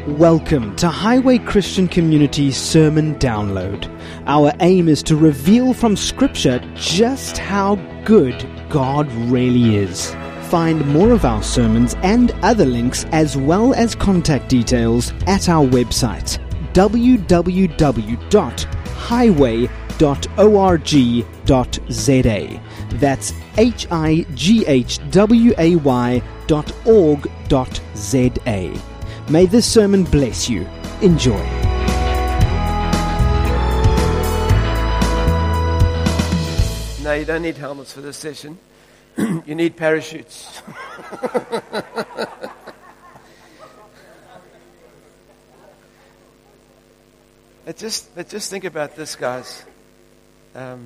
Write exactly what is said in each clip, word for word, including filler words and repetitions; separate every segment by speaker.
Speaker 1: Welcome to Highway Christian Community Sermon Download. Our aim is to reveal from Scripture just how good God really is. Find more of our sermons and other links as well as contact details at our website w w w dot highway dot org dot z a. That's H I G H W A Y dot org dot Z A. May this sermon bless you. Enjoy.
Speaker 2: No, you don't need helmets for this session. You need parachutes. But just, but just think about this, guys. Um,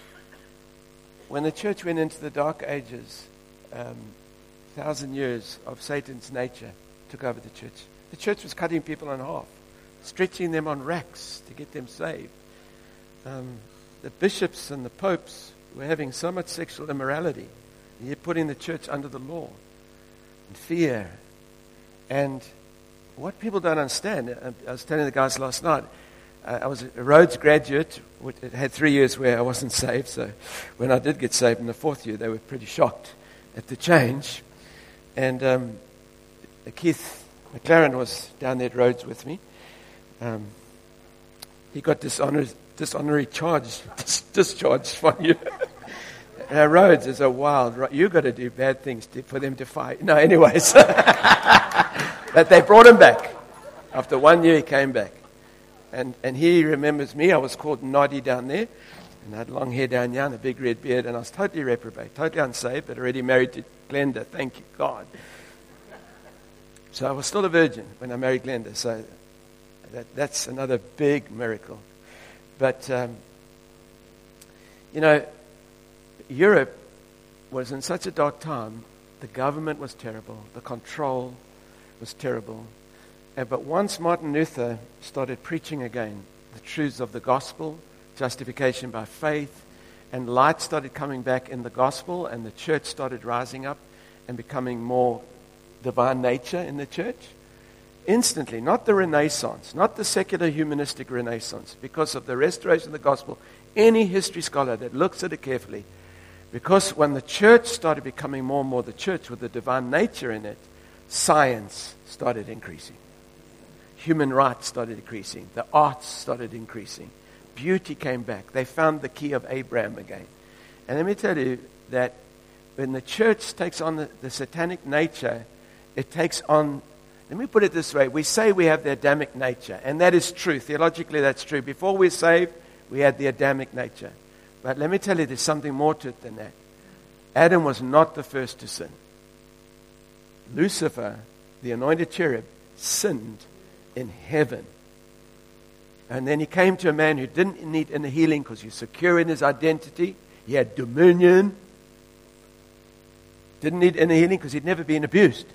Speaker 2: when the church went into the dark ages, um, thousand years of Satan's nature took over the church. The church was cutting people in half, stretching them on racks to get them saved. Um, the bishops and the popes were having so much sexual immorality. You're putting the church under the law and fear. And what people don't understand, I was telling the guys last night, uh, I was a Rhodes graduate. It had three years where I wasn't saved. So when I did get saved in the fourth year, they were pretty shocked at the change. And um, Keith McLaren was down there at Rhodes with me. Um, he got dishonor, dishonorary charge, dis- discharged from you. uh, Rhodes is a wild. You've got to do bad things to, for them to fight. No, anyways. But they brought him back. After one year, he came back. And and he remembers me. I was called Noddy down there. And I had long hair down here and a big red beard. And I was totally reprobate, totally unsaved, but already married to Glenda. Thank you, God. So I was still a virgin when I married Glenda. So that, that's another big miracle. But, um, you know, Europe was in such a dark time. The government was terrible. The control was terrible. And, but once Martin Luther started preaching again the truths of the gospel, justification by faith, and light started coming back in the gospel, and the church started rising up and becoming more divine nature in the church, instantly, not the Renaissance, not the secular humanistic Renaissance, because of the restoration of the gospel, any history scholar that looks at it carefully, because when the church started becoming more and more the church with the divine nature in it, science started increasing. Human rights started increasing. The arts started increasing. Beauty came back. They found the key of Abraham again. And let me tell you that when the church takes on the, the satanic nature, it takes on, let me put it this way, we say we have the Adamic nature, and that is true. Theologically, that's true. Before we're saved, we had the Adamic nature. But let me tell you, there's something more to it than that. Adam was not the first to sin. Lucifer, the anointed cherub, sinned in heaven. And then he came to a man who didn't need any healing because he's secure in his identity. He had dominion. Didn't need any healing because he'd never been abused.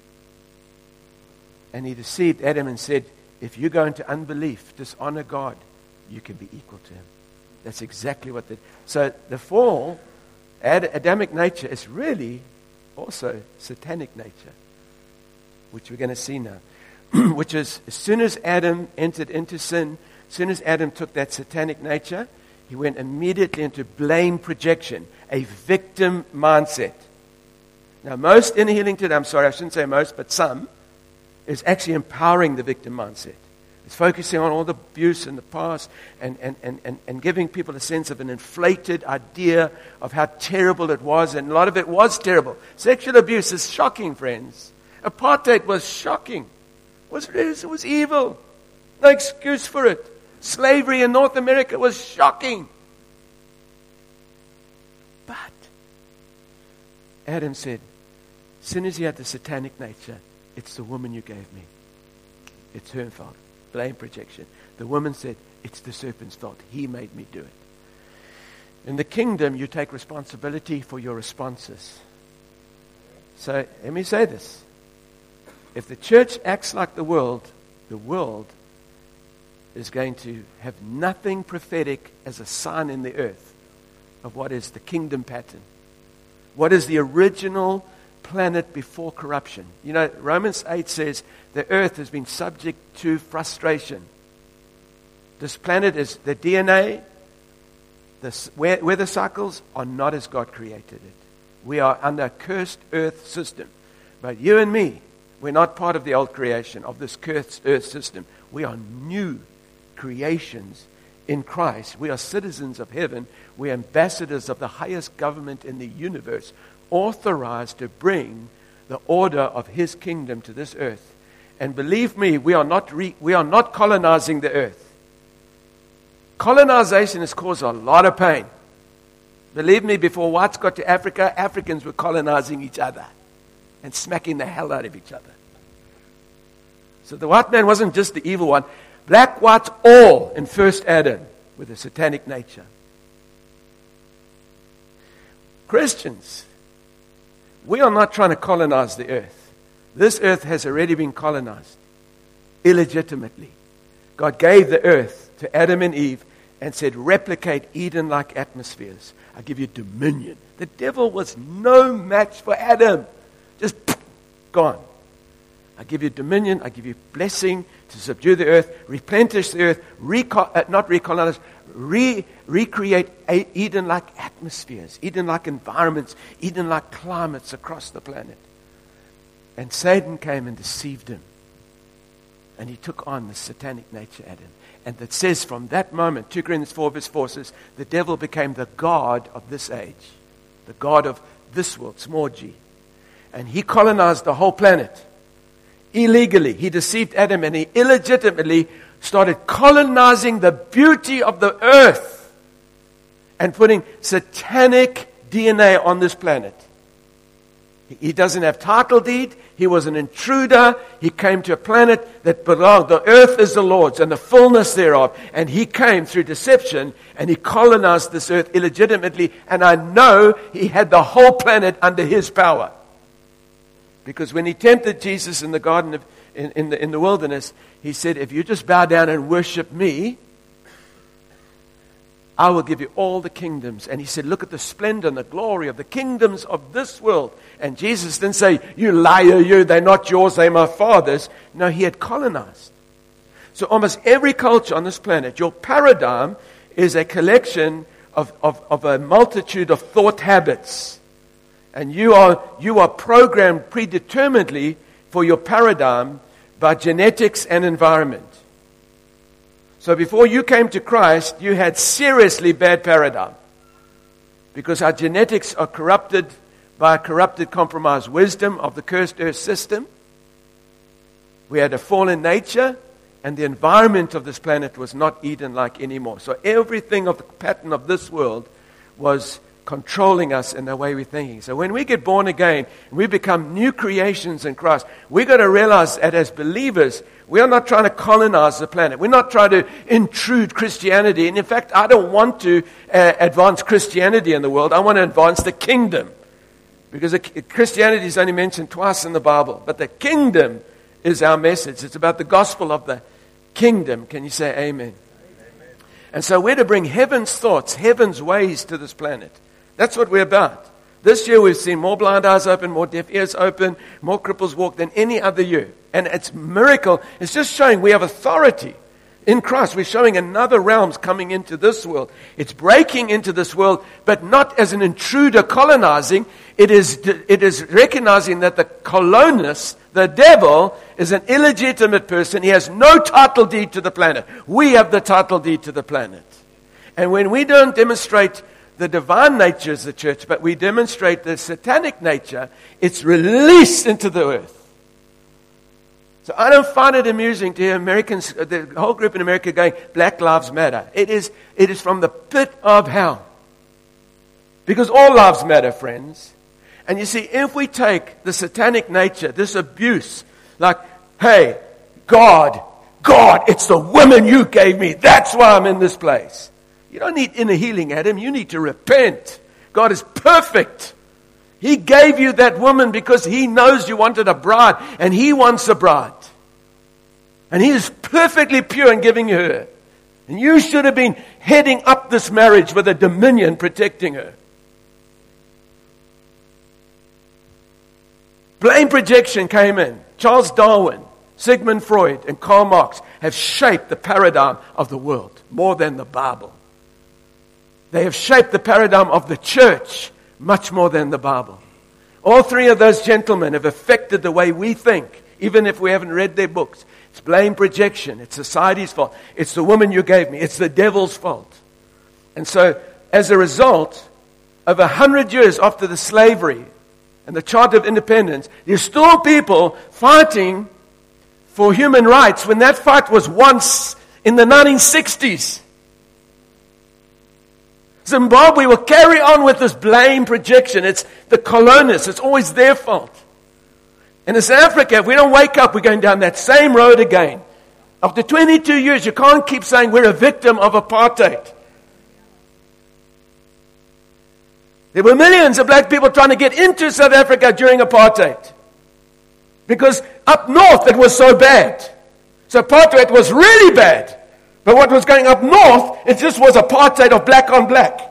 Speaker 2: And he deceived Adam and said, if you go into unbelief, dishonor God, you can be equal to him. That's exactly what the... So the fall, Ad, Adamic nature, is really also satanic nature, which we're going to see now. Which is, as soon as Adam entered into sin, as soon as Adam took that satanic nature, he went immediately into blame projection, a victim mindset. Now, most inner healing today, I'm sorry, I shouldn't say most, but some, is actually empowering the victim mindset. It's focusing on all the abuse in the past and, and, and, and, and giving people a sense of an inflated idea of how terrible it was, and a lot of it was terrible. Sexual abuse is shocking, friends. Apartheid was shocking. It was, it was evil. No excuse for it. Slavery in North America was shocking. But Adam said, as soon as he had the satanic nature, it's the woman you gave me. It's her fault. Blame projection. The woman said, it's the serpent's fault. He made me do it. In the kingdom, you take responsibility for your responses. So let me say this. If the church acts like the world, the world is going to have nothing prophetic as a sign in the earth of what is the kingdom pattern. What is the original planet before corruption. You know, Romans eight says the earth has been subject to frustration. This planet is the D N A, the weather cycles are not as God created it. We are under a cursed earth system. But you and me, we're not part of the old creation, of this cursed earth system. We are new creations in Christ. We are citizens of heaven. We are ambassadors of the highest government in the universe, authorized to bring the order of His kingdom to this earth. And believe me, we are not re- we are not colonizing the earth. Colonization has caused a lot of pain. Believe me, before whites got to Africa, Africans were colonizing each other and smacking the hell out of each other. So the white man wasn't just the evil one. Black, whites, all in first Adam with a satanic nature. Christians, we are not trying to colonize the earth. This earth has already been colonized illegitimately. God gave the earth to Adam and Eve and said, replicate Eden-like atmospheres. I give you dominion. The devil was no match for Adam. Just gone. I give you dominion. I give you blessing to subdue the earth, replenish the earth, reco- uh, not recolonize, re- recreate a- Eden-like atmospheres, Eden-like environments, Eden-like climates across the planet. And Satan came and deceived him. And he took on the satanic nature at him. And it says from that moment, Second Corinthians four verse four says, the devil became the god of this age. The god of this world, small g. And he colonized the whole planet. Illegally. He deceived Adam and he illegitimately started colonizing the beauty of the earth and putting satanic D N A on this planet. He doesn't have title deed. He was an intruder. He came to a planet that belonged. The earth is the Lord's and the fullness thereof. And he came through deception and he colonized this earth illegitimately. And I know he had the whole planet under his power. Because when he tempted Jesus in the garden of, in, in the in the wilderness, he said, if you just bow down and worship me, I will give you all the kingdoms. And he said, look at the splendor and the glory of the kingdoms of this world. And Jesus didn't say, you liar, you, they're not yours, they're my Father's. No, he had colonized. So almost every culture on this planet, your paradigm is a collection of, of, of a multitude of thought habits. And you are, you are programmed predeterminedly for your paradigm by genetics and environment. So before you came to Christ, you had seriously bad paradigm. Because our genetics are corrupted by a corrupted, compromised wisdom of the cursed earth system. We had a fallen nature, and the environment of this planet was not Eden-like anymore. So everything of the pattern of this world was controlling us in the way we're thinking. So when we get born again, and we become new creations in Christ, we've got to realize that as believers, we are not trying to colonize the planet. We're not trying to intrude Christianity. And in fact, I don't want to uh, advance Christianity in the world. I want to advance the kingdom. Because Christianity is only mentioned twice in the Bible. But the kingdom is our message. It's about the gospel of the kingdom. Can you say amen? Amen. And so we're to bring heaven's thoughts, heaven's ways to this planet. That's what we're about. This year we've seen more blind eyes open, more deaf ears open, more cripples walk than any other year. And it's a miracle. It's just showing we have authority in Christ. We're showing another realm's coming into this world. It's breaking into this world, but not as an intruder colonizing. It is, it is recognizing that the colonist, the devil, is an illegitimate person. He has no title deed to the planet. We have the title deed to the planet. And when we don't demonstrate the divine nature as the church, but we demonstrate the satanic nature, it's released into the earth. So I don't find it amusing to hear Americans, the whole group in America going, Black Lives Matter. It is, it is from the pit of hell. Because all lives matter, friends. And you see, if we take the satanic nature, this abuse, like, hey, God, God, it's the women you gave me. That's why I'm in this place. You don't need inner healing, Adam. You need to repent. God is perfect. He gave you that woman because He knows you wanted a bride, and He wants a bride. And He is perfectly pure in giving you her. And you should have been heading up this marriage with a dominion protecting her. Blame projection came in. Charles Darwin, Sigmund Freud, and Karl Marx have shaped the paradigm of the world more than the Bible. They have shaped the paradigm of the church much more than the Bible. All three of those gentlemen have affected the way we think, even if we haven't read their books. It's blame projection. It's society's fault. It's the woman you gave me. It's the devil's fault. And so, as a result, over a hundred years after the slavery and the Charter of Independence, there's still people fighting for human rights when that fight was once in the nineteen sixties. Zimbabwe will carry on with this blame projection. It's the colonists. It's always their fault. And in South Africa, if we don't wake up, we're going down that same road again. After twenty-two years, you can't keep saying we're a victim of apartheid. There were millions of black people trying to get into South Africa during apartheid. Because up north it was so bad. So apartheid was really bad. But what was going up north, it just was apartheid of black on black.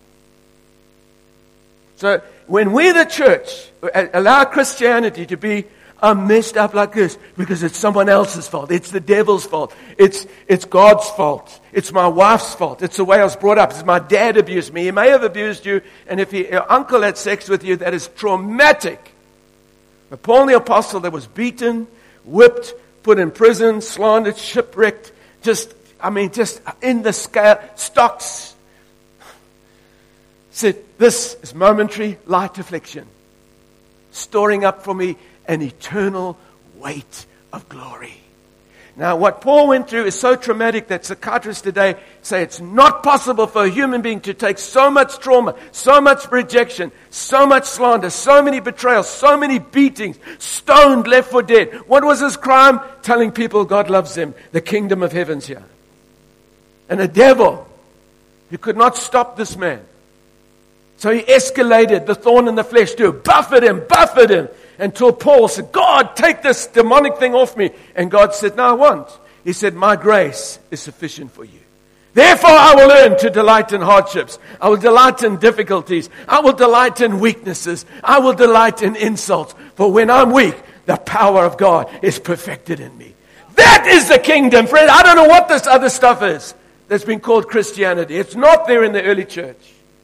Speaker 2: So when we, the church, allow Christianity to be uh, messed up like this, because it's someone else's fault, it's the devil's fault, it's it's God's fault, it's my wife's fault, it's the way I was brought up, it's my dad abused me, he may have abused you, and if he, your uncle had sex with you, that is traumatic. But Paul the Apostle that was beaten, whipped, put in prison, slandered, shipwrecked, just, I mean, just in the scale, stocks, said, this is momentary light affliction, storing up for me an eternal weight of glory. Now, what Paul went through is so traumatic that psychiatrists today say it's not possible for a human being to take so much trauma, so much rejection, so much slander, so many betrayals, so many beatings, stoned, left for dead. What was his crime? Telling people God loves them, the kingdom of heaven's here. And a devil who could not stop this man. So he escalated the thorn in the flesh to buffet him, buffet him, until Paul said, God, take this demonic thing off me. And God said, no, I won't. He said, my grace is sufficient for you. Therefore I will learn to delight in hardships. I will delight in difficulties. I will delight in weaknesses. I will delight in insults. For when I'm weak, the power of God is perfected in me. That is the kingdom, friend. I don't know what this other stuff is that's been called Christianity. It's not there in the early church.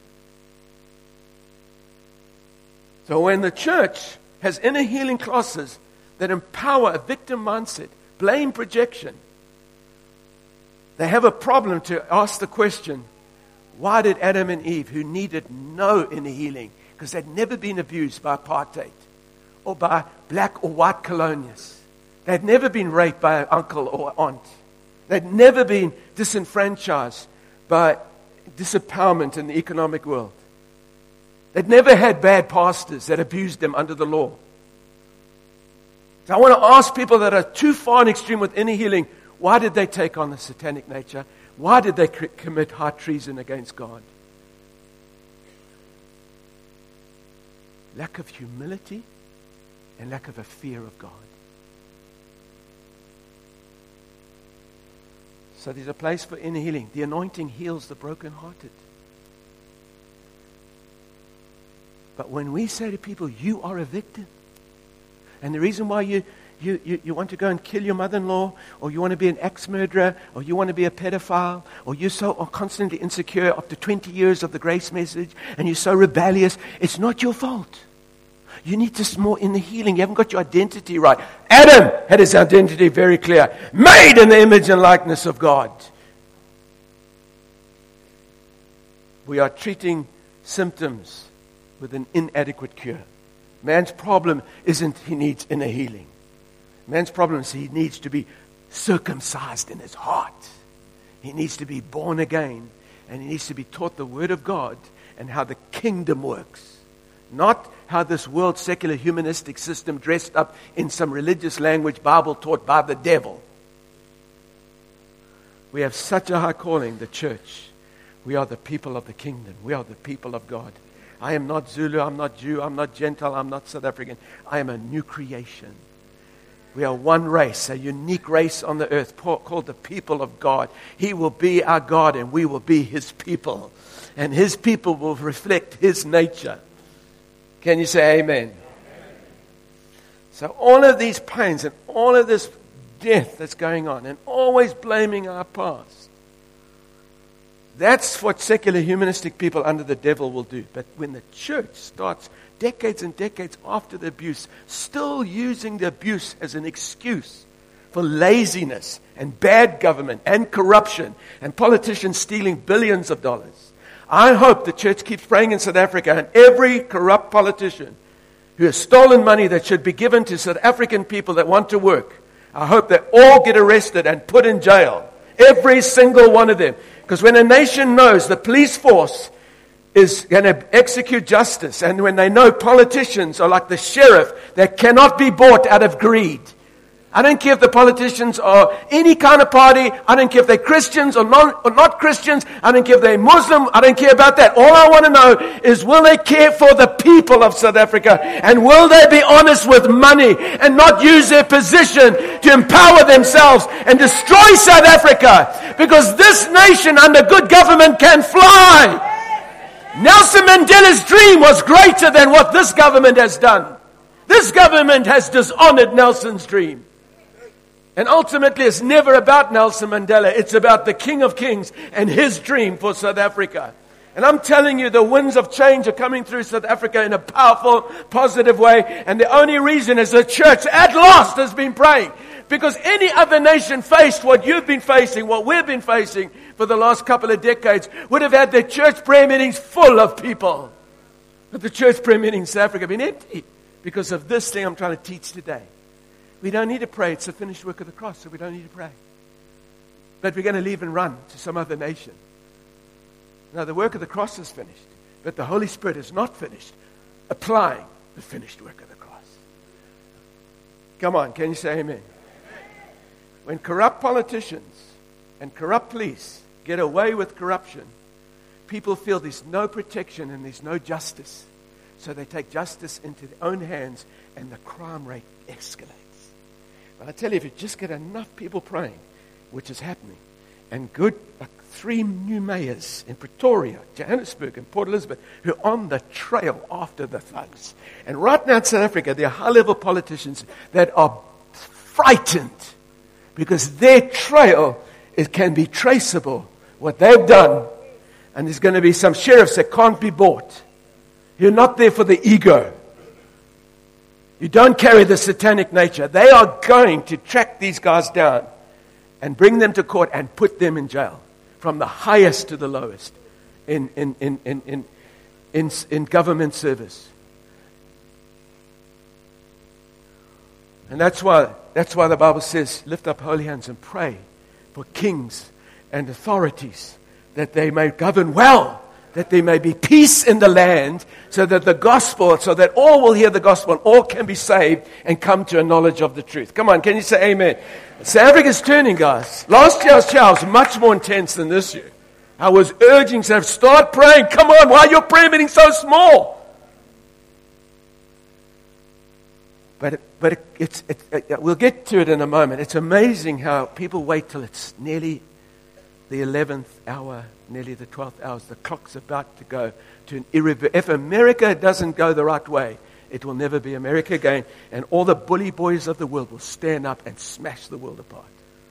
Speaker 2: So when the church has inner healing classes that empower a victim mindset, blame projection, they have a problem to ask the question, why did Adam and Eve, who needed no inner healing, because they'd never been abused by apartheid or by black or white colonialists, they'd never been raped by an uncle or aunt, they'd never been disenfranchised by disempowerment in the economic world, they'd never had bad pastors that abused them under the law. So I want to ask people that are too far and extreme with inner healing, why did they take on the satanic nature? Why did they c- commit high treason against God? Lack of humility and lack of a fear of God. So there's a place for inner healing. The anointing heals the brokenhearted. But when we say to people, you are a victim, and the reason why you, you, you, you want to go and kill your mother-in-law, or you want to be an axe-murderer, or you want to be a pedophile, or you're so constantly insecure after twenty years of the grace message, and you're so rebellious, it's not your fault. You need this more in the healing. You haven't got your identity right. Adam had his identity very clear. Made in the image and likeness of God. We are treating symptoms with an inadequate cure. Man's problem isn't he needs inner healing. Man's problem is he needs to be circumcised in his heart. He needs to be born again, and he needs to be taught the Word of God and how the kingdom works. Not how this world secular humanistic system dressed up in some religious language Bible taught by the devil. We have such a high calling, the church. We are the people of the kingdom. We are the people of God. I am not Zulu, I'm not Jew, I'm not Gentile, I'm not South African. I am a new creation. We are one race, a unique race on the earth called the people of God. He will be our God and we will be His people. And His people will reflect His nature. Can you say amen? So all of these pains and all of this death that's going on and always blaming our past, that's what secular humanistic people under the devil will do. But when the church starts decades and decades after the abuse, still using the abuse as an excuse for laziness and bad government and corruption and politicians stealing billions of dollars, I hope the church keeps praying in South Africa, and every corrupt politician who has stolen money that should be given to South African people that want to work, I hope they all get arrested and put in jail. Every single one of them. Because when a nation knows the police force is going to execute justice, and when they know politicians are like the sheriff that cannot be bought out of greed. I don't care if the politicians are any kind of party. I don't care if they're Christians or not, or not Christians. I don't care if they're Muslim. I don't care about that. All I want to know is, will they care for the people of South Africa? And will they be honest with money and not use their position to empower themselves and destroy South Africa? Because this nation under good government can fly. Nelson Mandela's dream was greater than what this government has done. This government has dishonored Nelson's dream. And ultimately, it's never about Nelson Mandela. It's about the King of Kings and his dream for South Africa. And I'm telling you, the winds of change are coming through South Africa in a powerful, positive way. And the only reason is the church at last has been praying. Because any other nation faced what you've been facing, what we've been facing for the last couple of decades, would have had their church prayer meetings full of people. But the church prayer meetings in South Africa have been empty because of this thing I'm trying to teach today. We don't need to pray. It's the finished work of the cross, so we don't need to pray. But we're going to leave and run to some other nation. Now, the work of the cross is finished, but the Holy Spirit is not finished applying the finished work of the cross. Come on, can you say amen? When corrupt politicians and corrupt police get away with corruption, people feel there's no protection and there's no justice. So they take justice into their own hands and the crime rate escalates. But I tell you, if you just get enough people praying, which is happening, and good, like three new mayors in Pretoria, Johannesburg, and Port Elizabeth, who are on the trail after the thugs. And right now in South Africa, there are high-level politicians that are frightened because their trail, it can be traceable, what they've done. And there's going to be some sheriffs that can't be bought. You're not there for the ego. You don't carry the satanic nature. They are going to track these guys down and bring them to court and put them in jail, from the highest to the lowest in in in in in, in, in government service. And that's why that's why the Bible says, lift up holy hands and pray for kings and authorities, that they may govern well, that there may be peace in the land, so that the gospel, so that all will hear the gospel and all can be saved and come to a knowledge of the truth. Come on, can you say amen? South Africa's turning, guys. Last year's chow was much more intense than this year. I was urging South, start praying. Come on, why are your prayer meetings so small? But it, but it, it's it, it, we'll get to it in a moment. It's amazing how people wait till it's nearly the eleventh hour, nearly the twelfth hour. The clock's about to go to an irreversible. If America doesn't go the right way, it will never be America again. And all the bully boys of the world will stand up and smash the world apart.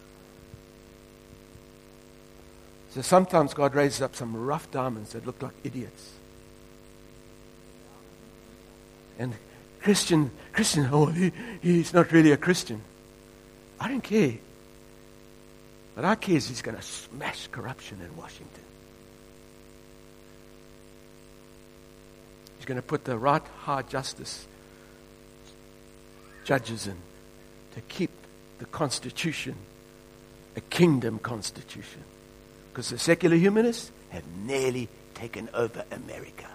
Speaker 2: So sometimes God raises up some rough diamonds that look like idiots. And Christian, Christian, oh, he, he's not really a Christian. I don't care. What I care is he's going to smash corruption in Washington. He's going to put the right high justice judges in to keep the Constitution a kingdom constitution. Because the secular humanists have nearly taken over America.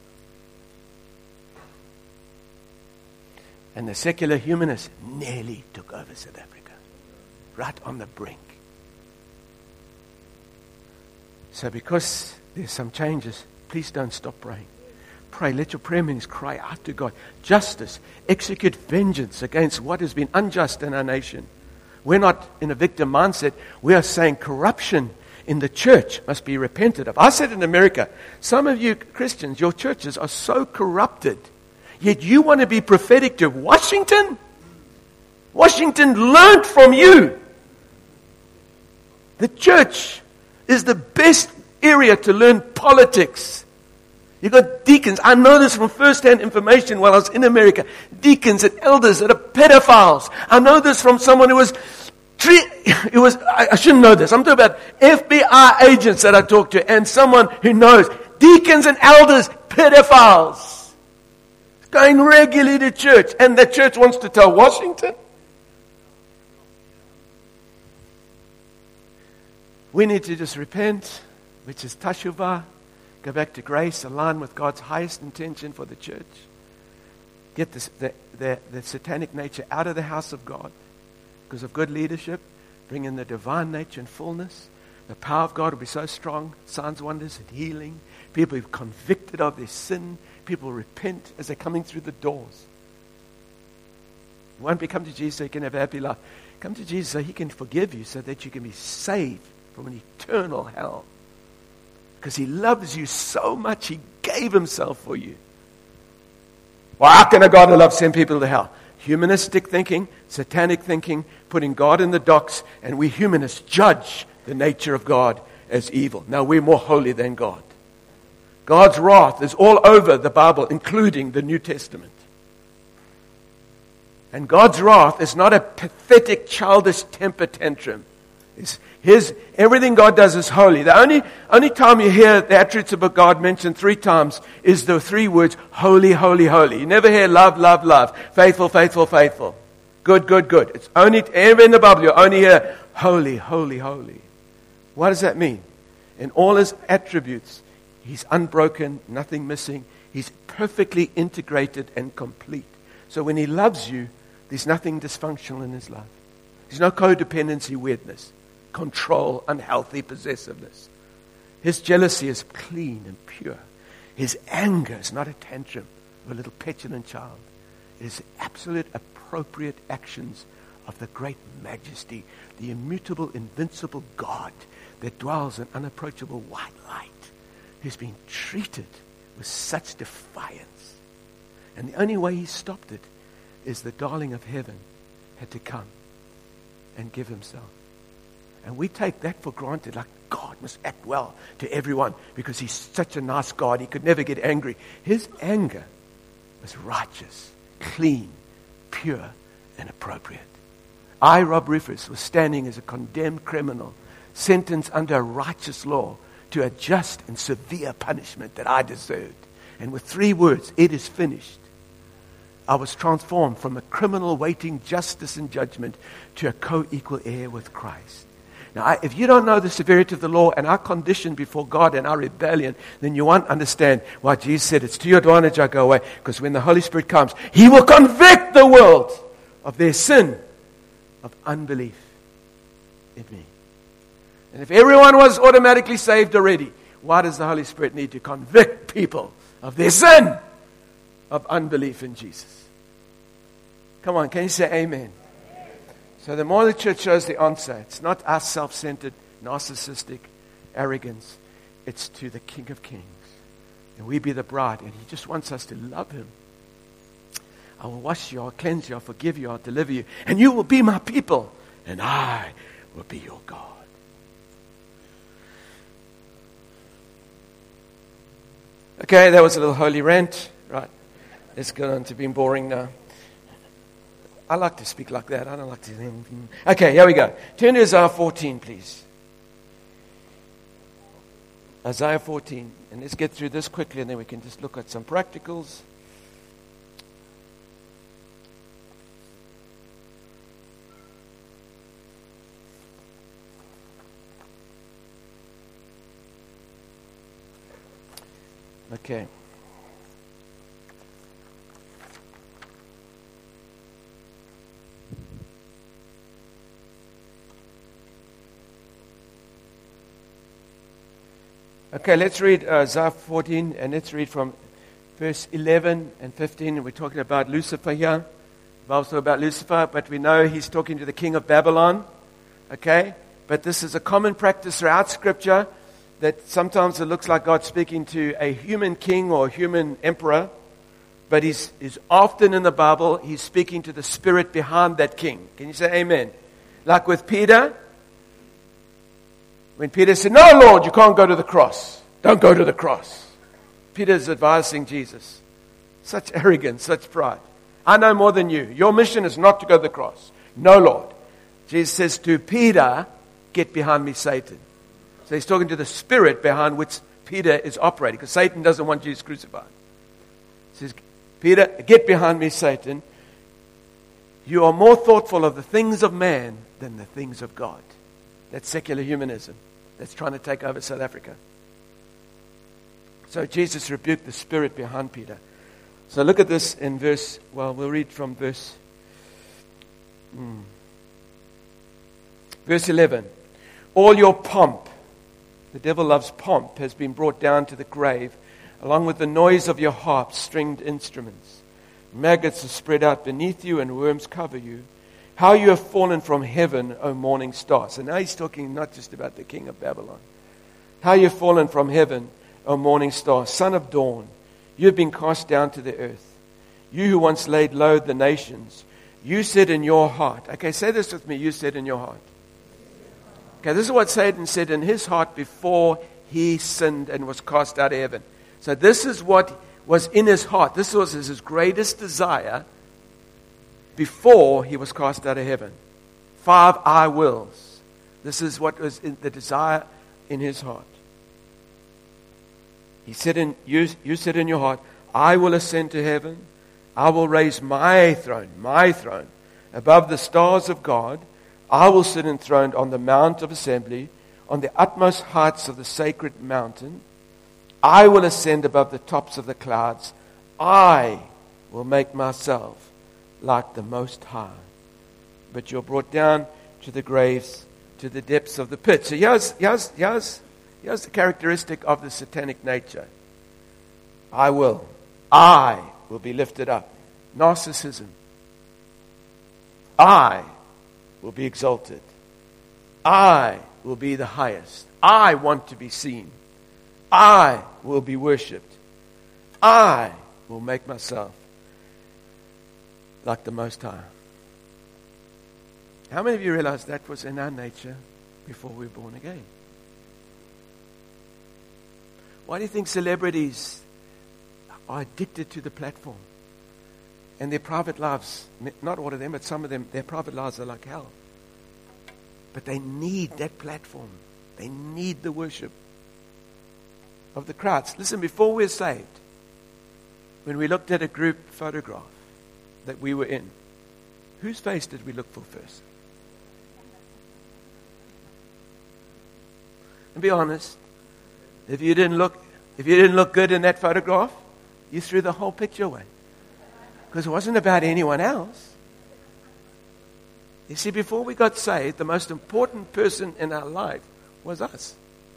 Speaker 2: And the secular humanists nearly took over South Africa. Right on the brink. So because there's some changes, please don't stop praying. Pray. Let your prayer meetings cry out to God. Justice. Execute vengeance against what has been unjust in our nation. We're not in a victim mindset. We are saying corruption in the church must be repented of. I said in America, some of you Christians, your churches are so corrupted, yet you want to be prophetic to Washington? Washington learned from you. The church is the best area to learn politics. You've got deacons. I know this from first-hand information while I was in America. Deacons and elders that are pedophiles. I know this from someone who was, tre- it was I, I shouldn't know this. I'm talking about F B I agents that I talked to and someone who knows. Deacons and elders, pedophiles. Going regularly to church. And the church wants to tell Washington. We need to just repent, which is tashuvah. Go back to grace, align with God's highest intention for the church. Get this, the, the, the satanic nature out of the house of God because of good leadership. Bring in the divine nature and fullness. The power of God will be so strong. Signs, wonders, and healing. People who are convicted of their sin. People repent as they're coming through the doors. You won't be come to Jesus so you can have a happy life. Come to Jesus so He can forgive you so that you can be saved from an eternal hell. Because He loves you so much, He gave Himself for you. Well, how can a God who loves send people to hell? Humanistic thinking, satanic thinking, putting God in the docks, and we humanists judge the nature of God as evil. Now, we're more holy than God. God's wrath is all over the Bible, including the New Testament. And God's wrath is not a pathetic, childish temper tantrum. It's his, everything God does is holy. The only, only time you hear the attributes of God mentioned three times is the three words, holy, holy, holy. You never hear love, love, love. Faithful, faithful, faithful. Good, good, good. It's only, ever in the Bible, you only hear holy, holy, holy. What does that mean? In all His attributes, He's unbroken, nothing missing. He's perfectly integrated and complete. So when He loves you, there's nothing dysfunctional in His love. There's no codependency, weirdness, control, unhealthy possessiveness. His jealousy is clean and pure. His anger is not a tantrum of a little petulant child. It is absolute appropriate actions of the great majesty, the immutable, invincible God that dwells in unapproachable white light, who's been treated with such defiance. And the only way He stopped it is the darling of heaven had to come and give Himself. And we take that for granted, like God must act well to everyone because He's such a nice God. He could never get angry. His anger was righteous, clean, pure, and appropriate. I, Rob Rufus, was standing as a condemned criminal, sentenced under a righteous law to a just and severe punishment that I deserved. And with three words, it is finished. I was transformed from a criminal waiting justice and judgment to a co-equal heir with Christ. Now, I, if you don't know the severity of the law and our condition before God and our rebellion, then you won't understand why Jesus said, it's to your advantage I go away. Because when the Holy Spirit comes, He will convict the world of their sin, of unbelief in me. And if everyone was automatically saved already, why does the Holy Spirit need to convict people of their sin, of unbelief in Jesus? Come on, can you say amen? So the more the church shows the answer, it's not us self-centered, narcissistic arrogance. It's to the King of Kings. And we be the bride. And He just wants us to love Him. I will wash you, I'll cleanse you, I'll forgive you, I'll deliver you. And you will be my people. And I will be your God. Okay, that was a little holy rant. Right. Let's go on to being boring now. I like to speak like that. I don't like to... Okay, here we go. Turn to Isaiah fourteen, please. Isaiah fourteen. And let's get through this quickly and then we can just look at some practicals. Okay. Okay, let's read uh, Isaiah fourteen, and let's read from verse eleven and fifteen. And we're talking about Lucifer here. The Bible's talking about Lucifer, but we know he's talking to the king of Babylon. Okay? But this is a common practice throughout Scripture, that sometimes it looks like God's speaking to a human king or a human emperor, but he's, he's often in the Bible, he's speaking to the spirit behind that king. Can you say amen? Like with Peter, when Peter said, no, Lord, you can't go to the cross. Don't go to the cross. Peter's advising Jesus. Such arrogance, such pride. I know more than you. Your mission is not to go to the cross. No, Lord. Jesus says to Peter, get behind me, Satan. So he's talking to the spirit behind which Peter is operating, because Satan doesn't want Jesus crucified. He says, Peter, get behind me, Satan. You are more thoughtful of the things of man than the things of God. That's secular humanism that's trying to take over South Africa. So Jesus rebuked the spirit behind Peter. So look at this in verse, well, we'll read from verse, hmm, verse eleven. All your pomp, the devil loves pomp, has been brought down to the grave, along with the noise of your harp, stringed instruments. Maggots are spread out beneath you, and worms cover you. How you have fallen from heaven, O morning star. So now he's talking not just about the king of Babylon. How you have fallen from heaven, O morning star, son of dawn. You have been cast down to the earth. You who once laid low the nations. You said in your heart. Okay, say this with me. You said in your heart. Okay, this is what Satan said in his heart before he sinned and was cast out of heaven. So this is what was in his heart. This was his greatest desire before he was cast out of heaven. Five I wills. This is what was in the desire in his heart. He said in you, you said in your heart, I will ascend to heaven. I will raise my throne, my throne, above the stars of God. I will sit enthroned on the mount of assembly, on the utmost heights of the sacred mountain. I will ascend above the tops of the clouds. I will make myself like the Most High. But you're brought down to the graves, to the depths of the pit. So here's, here's, here's, here's the characteristic of the satanic nature. I will. I will be lifted up. Narcissism. I will be exalted. I will be the highest. I want to be seen. I will be worshipped. I will make myself like the Most High. How many of you realize that was in our nature before we were born again? Why do you think celebrities are addicted to the platform? And their private lives, not all of them, but some of them, their private lives are like hell. But they need that platform. They need the worship of the crowds. Listen, before we're saved, when we looked at a group photograph that we were in, whose face did we look for first? And be honest, if you didn't look, if you didn't look good in that photograph, you threw the whole picture away. Because it wasn't about anyone else. You see, before we got saved, the most important person in our life was us.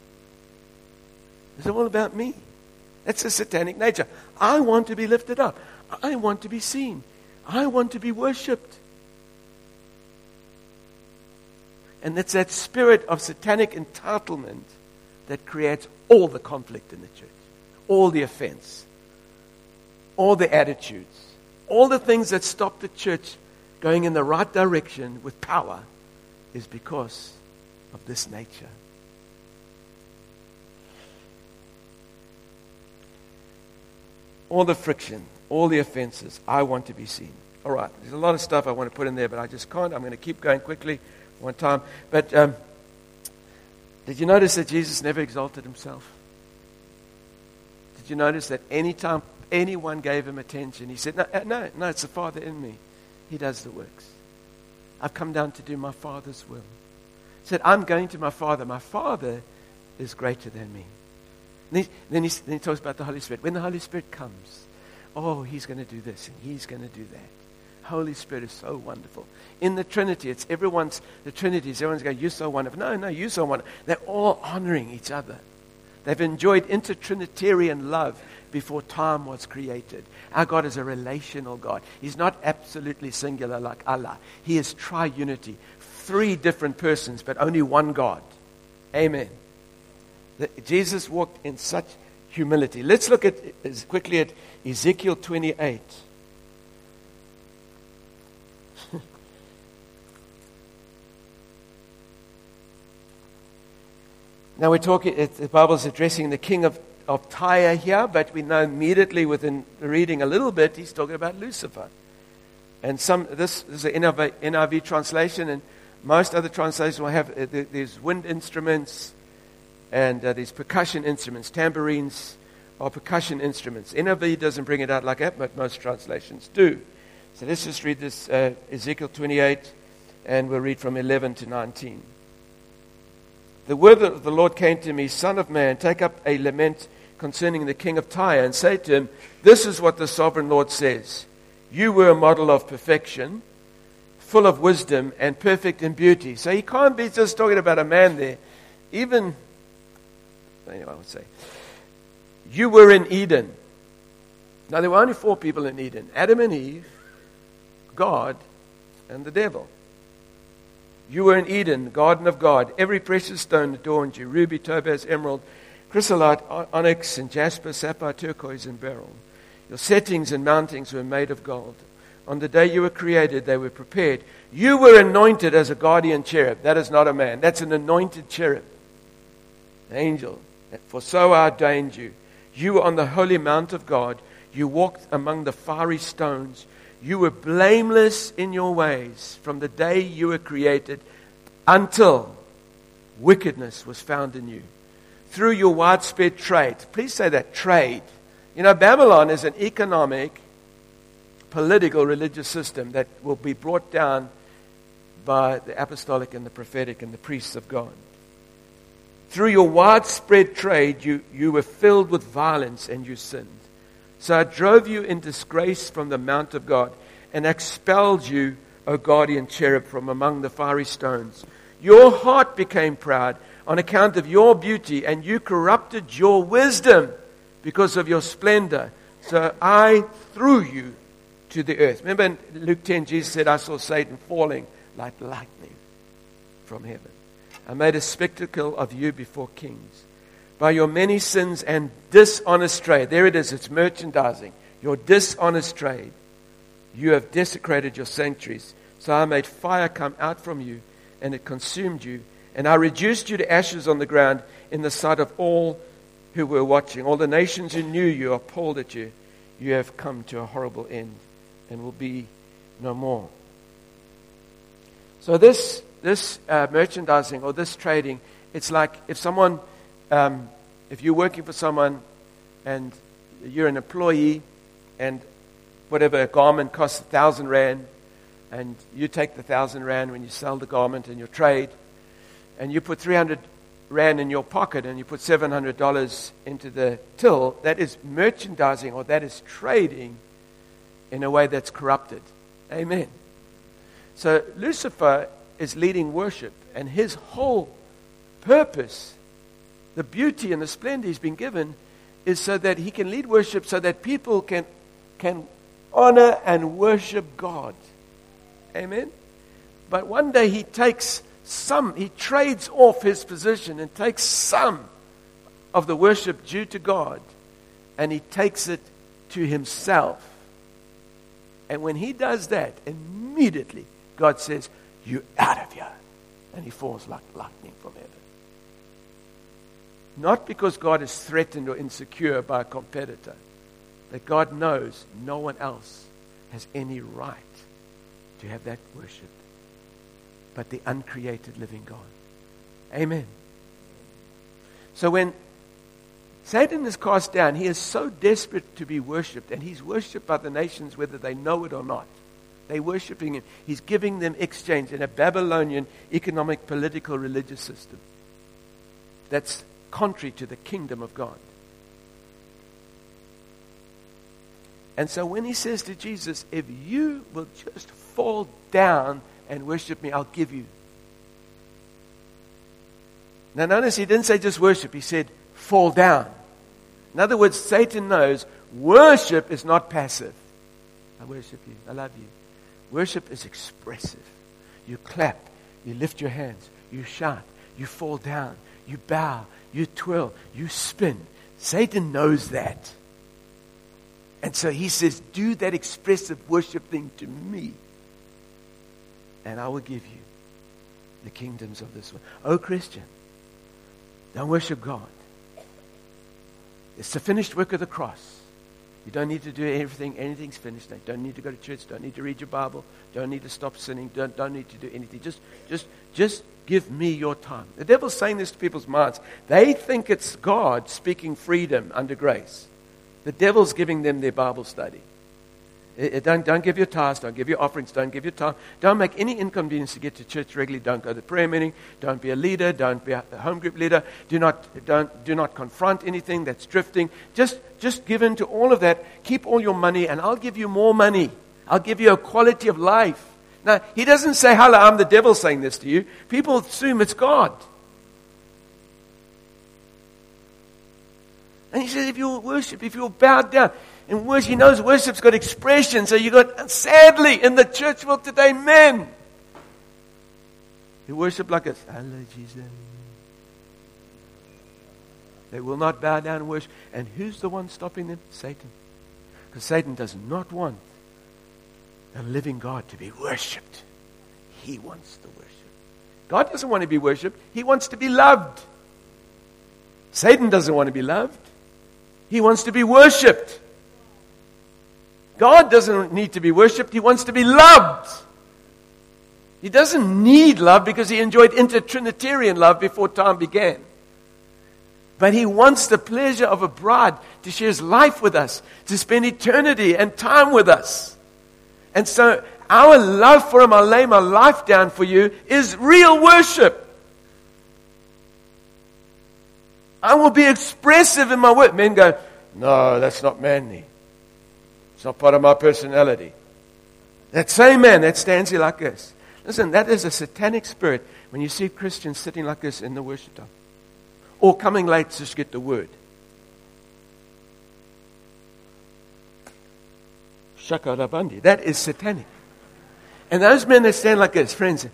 Speaker 2: It's all about me. That's the satanic nature. I want to be lifted up. I want to be seen. I want to be worshipped. And it's that spirit of satanic entitlement that creates all the conflict in the church, all the offense, all the attitudes, all the things that stop the church going in the right direction with power is because of this nature. All the friction, all the offenses, I want to be seen. All right, there's a lot of stuff I want to put in there, but I just can't. I'm going to keep going quickly one time. But um, did you notice that Jesus never exalted himself? Did you notice that any time anyone gave him attention, he said, no, no, no, it's the Father in me. He does the works. I've come down to do my Father's will. He said, I'm going to my Father. My Father is greater than me. And he, then, he, then he talks about the Holy Spirit. When the Holy Spirit comes, oh, he's going to do this and he's going to do that. Holy Spirit is so wonderful. In the Trinity, it's everyone's, the Trinity is everyone's going, you're so wonderful. No, no, you're so wonderful. They're all honoring each other. They've enjoyed inter-Trinitarian love before time was created. Our God is a relational God. He's not absolutely singular like Allah. He is triunity. Three different persons, but only one God. Amen. The, Jesus walked in such humility. Let's look at quickly at Ezekiel twenty-eight. Now we're talking, the Bible's addressing the king of, of Tyre here, but we know immediately within reading a little bit, he's talking about Lucifer. And some this, this is an N I V translation, and most other translations will have, uh, there's wind instruments, and uh, there's percussion instruments. Tambourines are percussion instruments. N I V doesn't bring it out like that, but most translations do. So let's just read this, uh, Ezekiel twenty-eight, and we'll read from eleven to nineteen. The word of the Lord came to me, Son of man, take up a lament concerning the king of Tyre, and say to him, this is what the sovereign Lord says. You were a model of perfection, full of wisdom and perfect in beauty. So he can't be just talking about a man there. Even, anyway, I would say, you were in Eden. Now there were only four people in Eden. Adam and Eve, God, and the devil. You were in Eden, the garden of God. Every precious stone adorned you. Ruby, topaz, emerald, chrysolite, onyx, and jasper, sapphire, turquoise, and beryl. Your settings and mountings were made of gold. On the day you were created, they were prepared. You were anointed as a guardian cherub. That is not a man. That's an anointed cherub. An angel. For so I ordained you. You were on the holy mount of God. You walked among the fiery stones. You were blameless in your ways from the day you were created until wickedness was found in you. Through your widespread trade. Please say that, trade. You know, Babylon is an economic, political, religious system that will be brought down by the apostolic and the prophetic and the priests of God. Through your widespread trade, you, you were filled with violence and you sinned. So I drove you in disgrace from the mount of God and expelled you, O guardian cherub, from among the fiery stones. Your heart became proud on account of your beauty, and you corrupted your wisdom because of your splendor. So I threw you to the earth. Remember in Luke ten, Jesus said, I saw Satan falling like lightning from heaven. I made a spectacle of you before kings. By your many sins and dishonest trade. There it is, it's merchandising. Your dishonest trade. You have desecrated your sanctuaries. So I made fire come out from you, and it consumed you. And I reduced you to ashes on the ground in the sight of all who were watching. All the nations who knew you are appalled at you. You have come to a horrible end and will be no more. So this, this uh, merchandising or this trading, it's like if someone... Um, if you're working for someone and you're an employee and whatever a garment costs a thousand rand, and you take the thousand rand when you sell the garment in your trade, and you put three hundred rand in your pocket and you put seven hundred dollars into the till, that is merchandising or that is trading in a way that's corrupted. Amen. So Lucifer is leading worship, and his whole purpose, the beauty and the splendor he's been given, is so that he can lead worship so that people can, can honor and worship God. Amen? But one day he takes some, he trades off his position and takes some of the worship due to God, and he takes it to himself. And when he does that, immediately God says, "You're out of here." And he falls like lightning from heaven. Not because God is threatened or insecure by a competitor, but God knows no one else has any right to have that worship but the uncreated living God. Amen. So when Satan is cast down, he is so desperate to be worshipped, and he's worshipped by the nations whether they know it or not. They're worshipping him. He's giving them exchange in a Babylonian economic, political, religious system that's contrary to the kingdom of God. And so when he says to Jesus, if you will just fall down and worship me, I'll give you. Now notice he didn't say just worship, he said fall down. In other words, Satan knows worship is not passive. I worship you, I love you. Worship is expressive. You clap, you lift your hands, you shout, you fall down, you bow, you twirl, you spin. Satan knows that. And so he says, do that expressive worship thing to me, and I will give you the kingdoms of this world. Oh, Christian, don't worship God. It's the finished work of the cross. You don't need to do everything. Anything's finished. You don't need to go to church. Don't need to read your Bible. Don't need to stop sinning. Don't, don't need to do anything. Just, just, just give me your time. The devil's saying this to people's minds. They think it's God speaking freedom under grace. The devil's giving them their Bible study. It, it, don't, don't give your tithes. Don't give your offerings. Don't give your time. Don't make any inconvenience to get to church regularly. Don't go to the prayer meeting. Don't be a leader. Don't be a home group leader. Do not, don't, do not confront anything that's drifting. Just, just give in to all of that. Keep all your money, and I'll give you more money. I'll give you a quality of life. Now, he doesn't say, hello, I'm the devil saying this to you. People assume it's God. And he says, if you'll worship, if you'll bow down, and worship, he knows worship's got expression. So you got, sadly, in the church world today, men who worship like this. Hello, Jesus. They will not bow down and worship. And who's the one stopping them? Satan. Because Satan does not want a living God to be worshipped. He wants to worship. God doesn't want to be worshipped. He wants to be loved. Satan doesn't want to be loved. He wants to be worshipped. God doesn't need to be worshipped. He wants to be loved. He doesn't need love because he enjoyed inter-Trinitarian love before time began. But he wants the pleasure of a bride to share his life with us, to spend eternity and time with us. And so our love for him, I'll lay my life down for you, is real worship. I will be expressive in my word. Men go, no, that's not manly. It's not part of my personality. That same man that stands here like this. Listen, that is a satanic spirit when you see Christians sitting like this in the worship time. Or coming late to just get the word. Shakarabandi. That is satanic. And those men that stand like this, friends,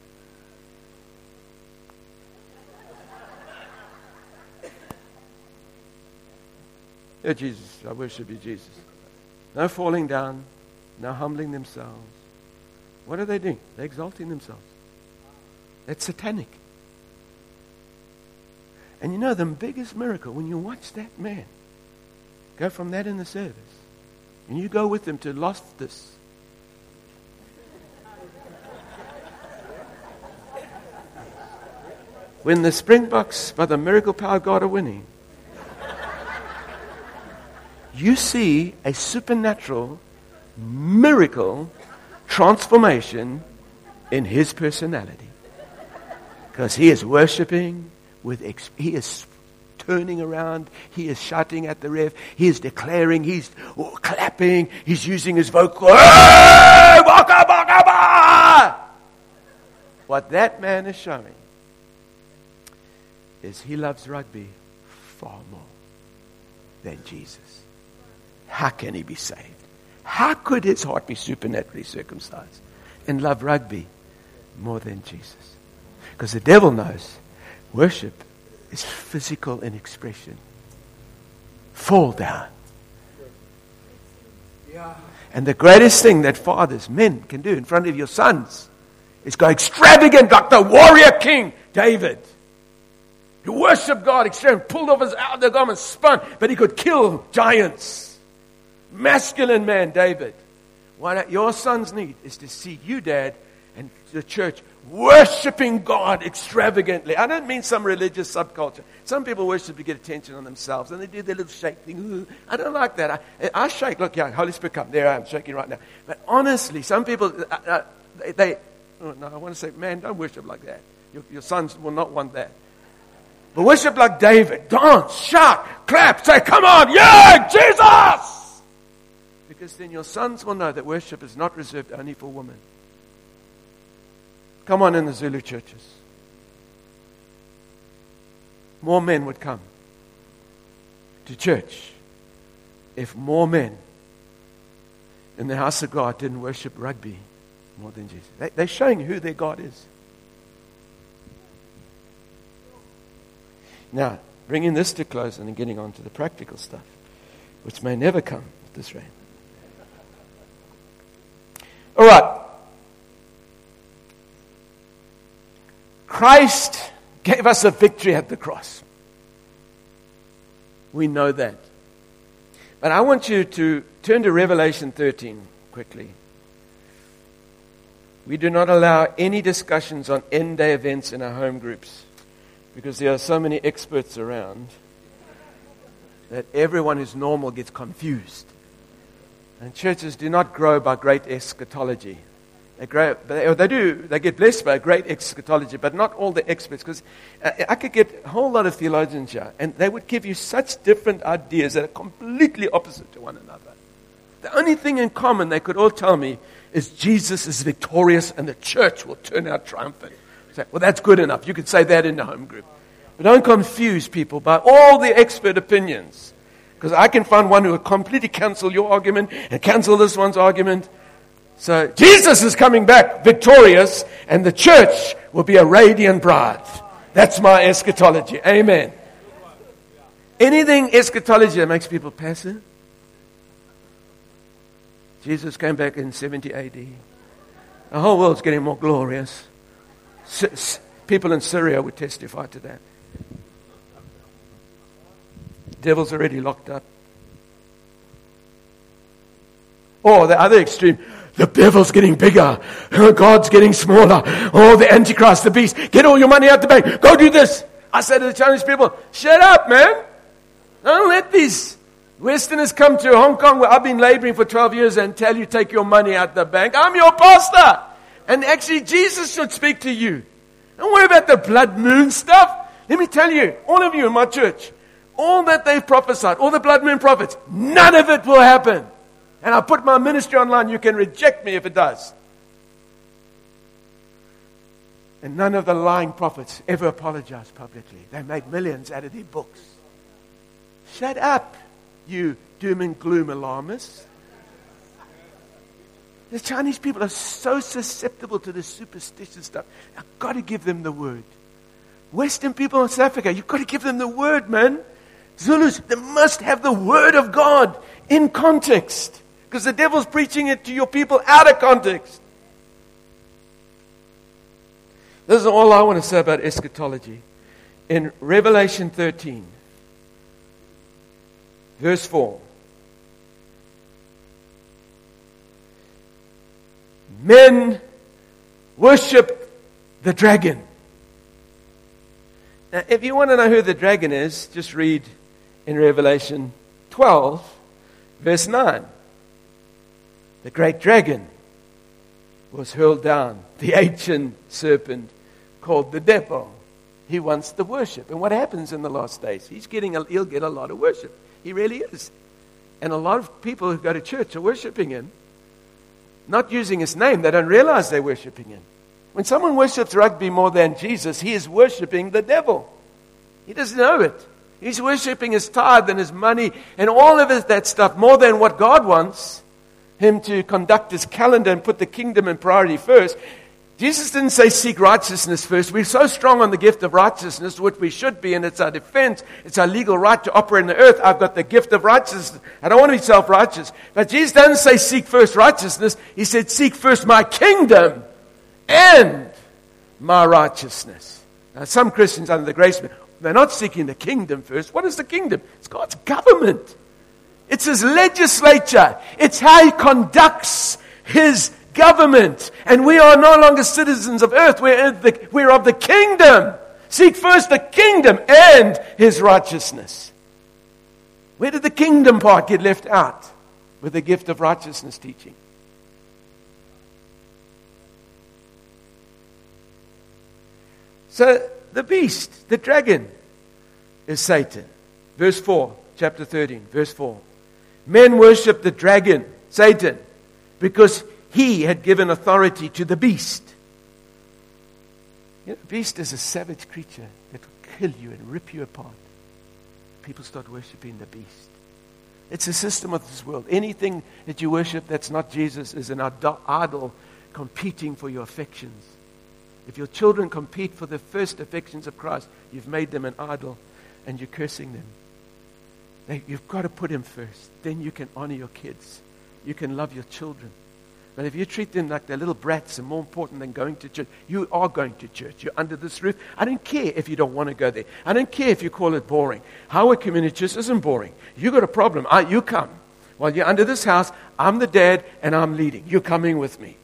Speaker 2: oh, Jesus, I worship you, Jesus. No falling down, no humbling themselves. What are they doing? They're exalting themselves. That's satanic. And you know the biggest miracle, when you watch that man go from that in the service, and you go with them to Loftus, when the Springboks, by the miracle power of God, are winning, you see a supernatural miracle transformation in his personality. Because he is worshiping with, ex- he is turning around, he is shouting at the ref, he is declaring, he's oh, clapping, he's using his vocal. Hey, baka, baka, ba! What that man is showing is he loves rugby far more than Jesus. How can he be saved? How could his heart be supernaturally circumcised and love rugby more than Jesus? Because the devil knows worship is physical in expression. Fall down. Yeah. And the greatest thing that fathers, men, can do in front of your sons is go extravagant like the warrior king David. He worshiped God extravagant, pulled off his outer garment, spun, but he could kill giants. Masculine man, David. What your sons need is to see you, Dad, and the church worshiping God extravagantly. I don't mean some religious subculture. Some people worship to get attention on themselves, and they do their little shake thing. I don't like that. I, I shake. Look, yeah, Holy Spirit, come. There I am, shaking right now. But honestly, some people, uh, uh, they, they oh, no, I want to say, man, don't worship like that. Your, your sons will not want that. But worship like David. Dance, shout, clap, say, come on, yeah, Jesus! Because then your sons will know that worship is not reserved only for women. Come on in the Zulu churches. More men would come to church if more men in the house of God didn't worship rugby more than Jesus. They, they're showing who their God is. Now, bringing this to close and then getting on to the practical stuff, which may never come at this rate. All right. Christ gave us a victory at the cross. We know that. But I want you to turn to Revelation thirteen quickly. We do not allow any discussions on end-day events in our home groups because there are so many experts around that everyone who's normal gets confused. And churches do not grow by great eschatology. They grow, they, or they do, they get blessed by great eschatology, but not all the experts. Because I, I could get a whole lot of theologians here, and they would give you such different ideas that are completely opposite to one another. The only thing in common they could all tell me is Jesus is victorious and the church will turn out triumphant. Say, well, that's good enough. You could say that in the home group. But don't confuse people by all the expert opinions. Because I can find one who will completely cancel your argument and cancel this one's argument. So Jesus is coming back victorious and the church will be a radiant bride. That's my eschatology. Amen. Anything eschatology that makes people passive. Jesus came back in seventy A D. The whole world's getting more glorious. S- s- people in Syria would testify to that. Devil's already locked up. Or the other extreme, the devil's getting bigger. God's getting smaller. Oh, the Antichrist, the beast. Get all your money out the bank. Go do this. I say to the Chinese people, shut up, man. Don't let these Westerners come to Hong Kong where I've been laboring for twelve years and tell you take your money out the bank. I'm your pastor. And actually Jesus should speak to you. Don't worry about the blood moon stuff. Let me tell you, all of you in my church, all that they've prophesied, all the blood moon prophets, none of it will happen. And I put my ministry online. You can reject me if it does. And none of the lying prophets ever apologized publicly. They made millions out of their books. Shut up, you doom and gloom alarmists. The Chinese people are so susceptible to this superstitious stuff. I've got to give them the word. Western people in South Africa, you've got to give them the word, man. Zulus, they must have the word of God in context. Because the devil's preaching it to your people out of context. This is all I want to say about eschatology. In Revelation thirteen, verse four. Men worship the dragon. Now, if you want to know who the dragon is, just read in Revelation twelve, verse nine. The great dragon was hurled down, the ancient serpent called the devil. He wants the worship. And what happens in the last days? He's getting a, he'll get a lot of worship. He really is. And a lot of people who go to church are worshiping him. Not using his name. They don't realize they're worshiping him. When someone worships rugby more than Jesus, he is worshiping the devil. He doesn't know it. He's worshiping his tithe and his money and all of his, that stuff more than what God wants him to conduct his calendar and put the kingdom in priority first. Jesus didn't say seek righteousness first. We're so strong on the gift of righteousness, which we should be, and it's our defense. It's our legal right to operate in the earth. I've got the gift of righteousness. I don't want to be self-righteous. But Jesus doesn't say seek first righteousness. He said seek first my kingdom and my righteousness. Now, some Christians under the grace, they're not seeking the kingdom first. What is the kingdom? It's God's government. It's his legislature. It's how he conducts his government. And we are no longer citizens of earth. We're, the, we're of the kingdom. Seek first the kingdom and his righteousness. Where did the kingdom part get left out with the gift of righteousness teaching? So the beast, the dragon, is Satan. Verse four, chapter thirteen, verse four. Men worship the dragon, Satan, because he had given authority to the beast. You know, the beast is a savage creature that will kill you and rip you apart. People start worshiping the beast. It's a system of this world. Anything that you worship that's not Jesus is an idol competing for your affections. If your children compete for the first affections of Christ, you've made them an idol. and you're cursing them. They, you've got to put him first. Then you can honor your kids. You can love your children. But if you treat them like they're little brats and more important than going to church, you are going to church. You're under this roof. I don't care if you don't want to go there. I don't care if you call it boring. Highway Community Church isn't boring. You got a problem. I, you come. While you're under this house, I'm the dad and I'm leading. You're coming with me.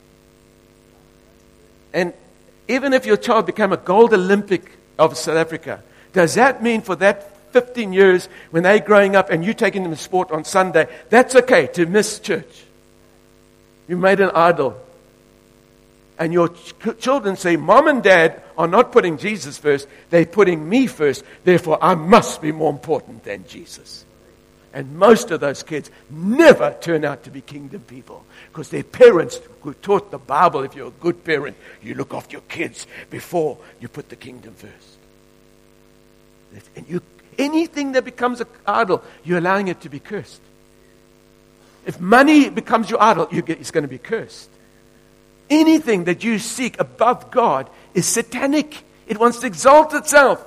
Speaker 2: And even if your child became a gold Olympic of South Africa, does that mean for that fifteen years when they're growing up and you taking them to sport on Sunday, that's okay to miss church? You made an idol. And your ch- children say, Mom and Dad are not putting Jesus first, they're putting me first, therefore I must be more important than Jesus. And most of those kids never turn out to be kingdom people because their parents who taught the Bible, if you're a good parent, you look after your kids before you put the kingdom first. And you, anything that becomes an idol, you're allowing it to be cursed. If money becomes your idol, you get, it's going to be cursed. Anything that you seek above God is satanic. It wants to exalt itself.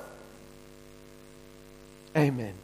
Speaker 2: Amen.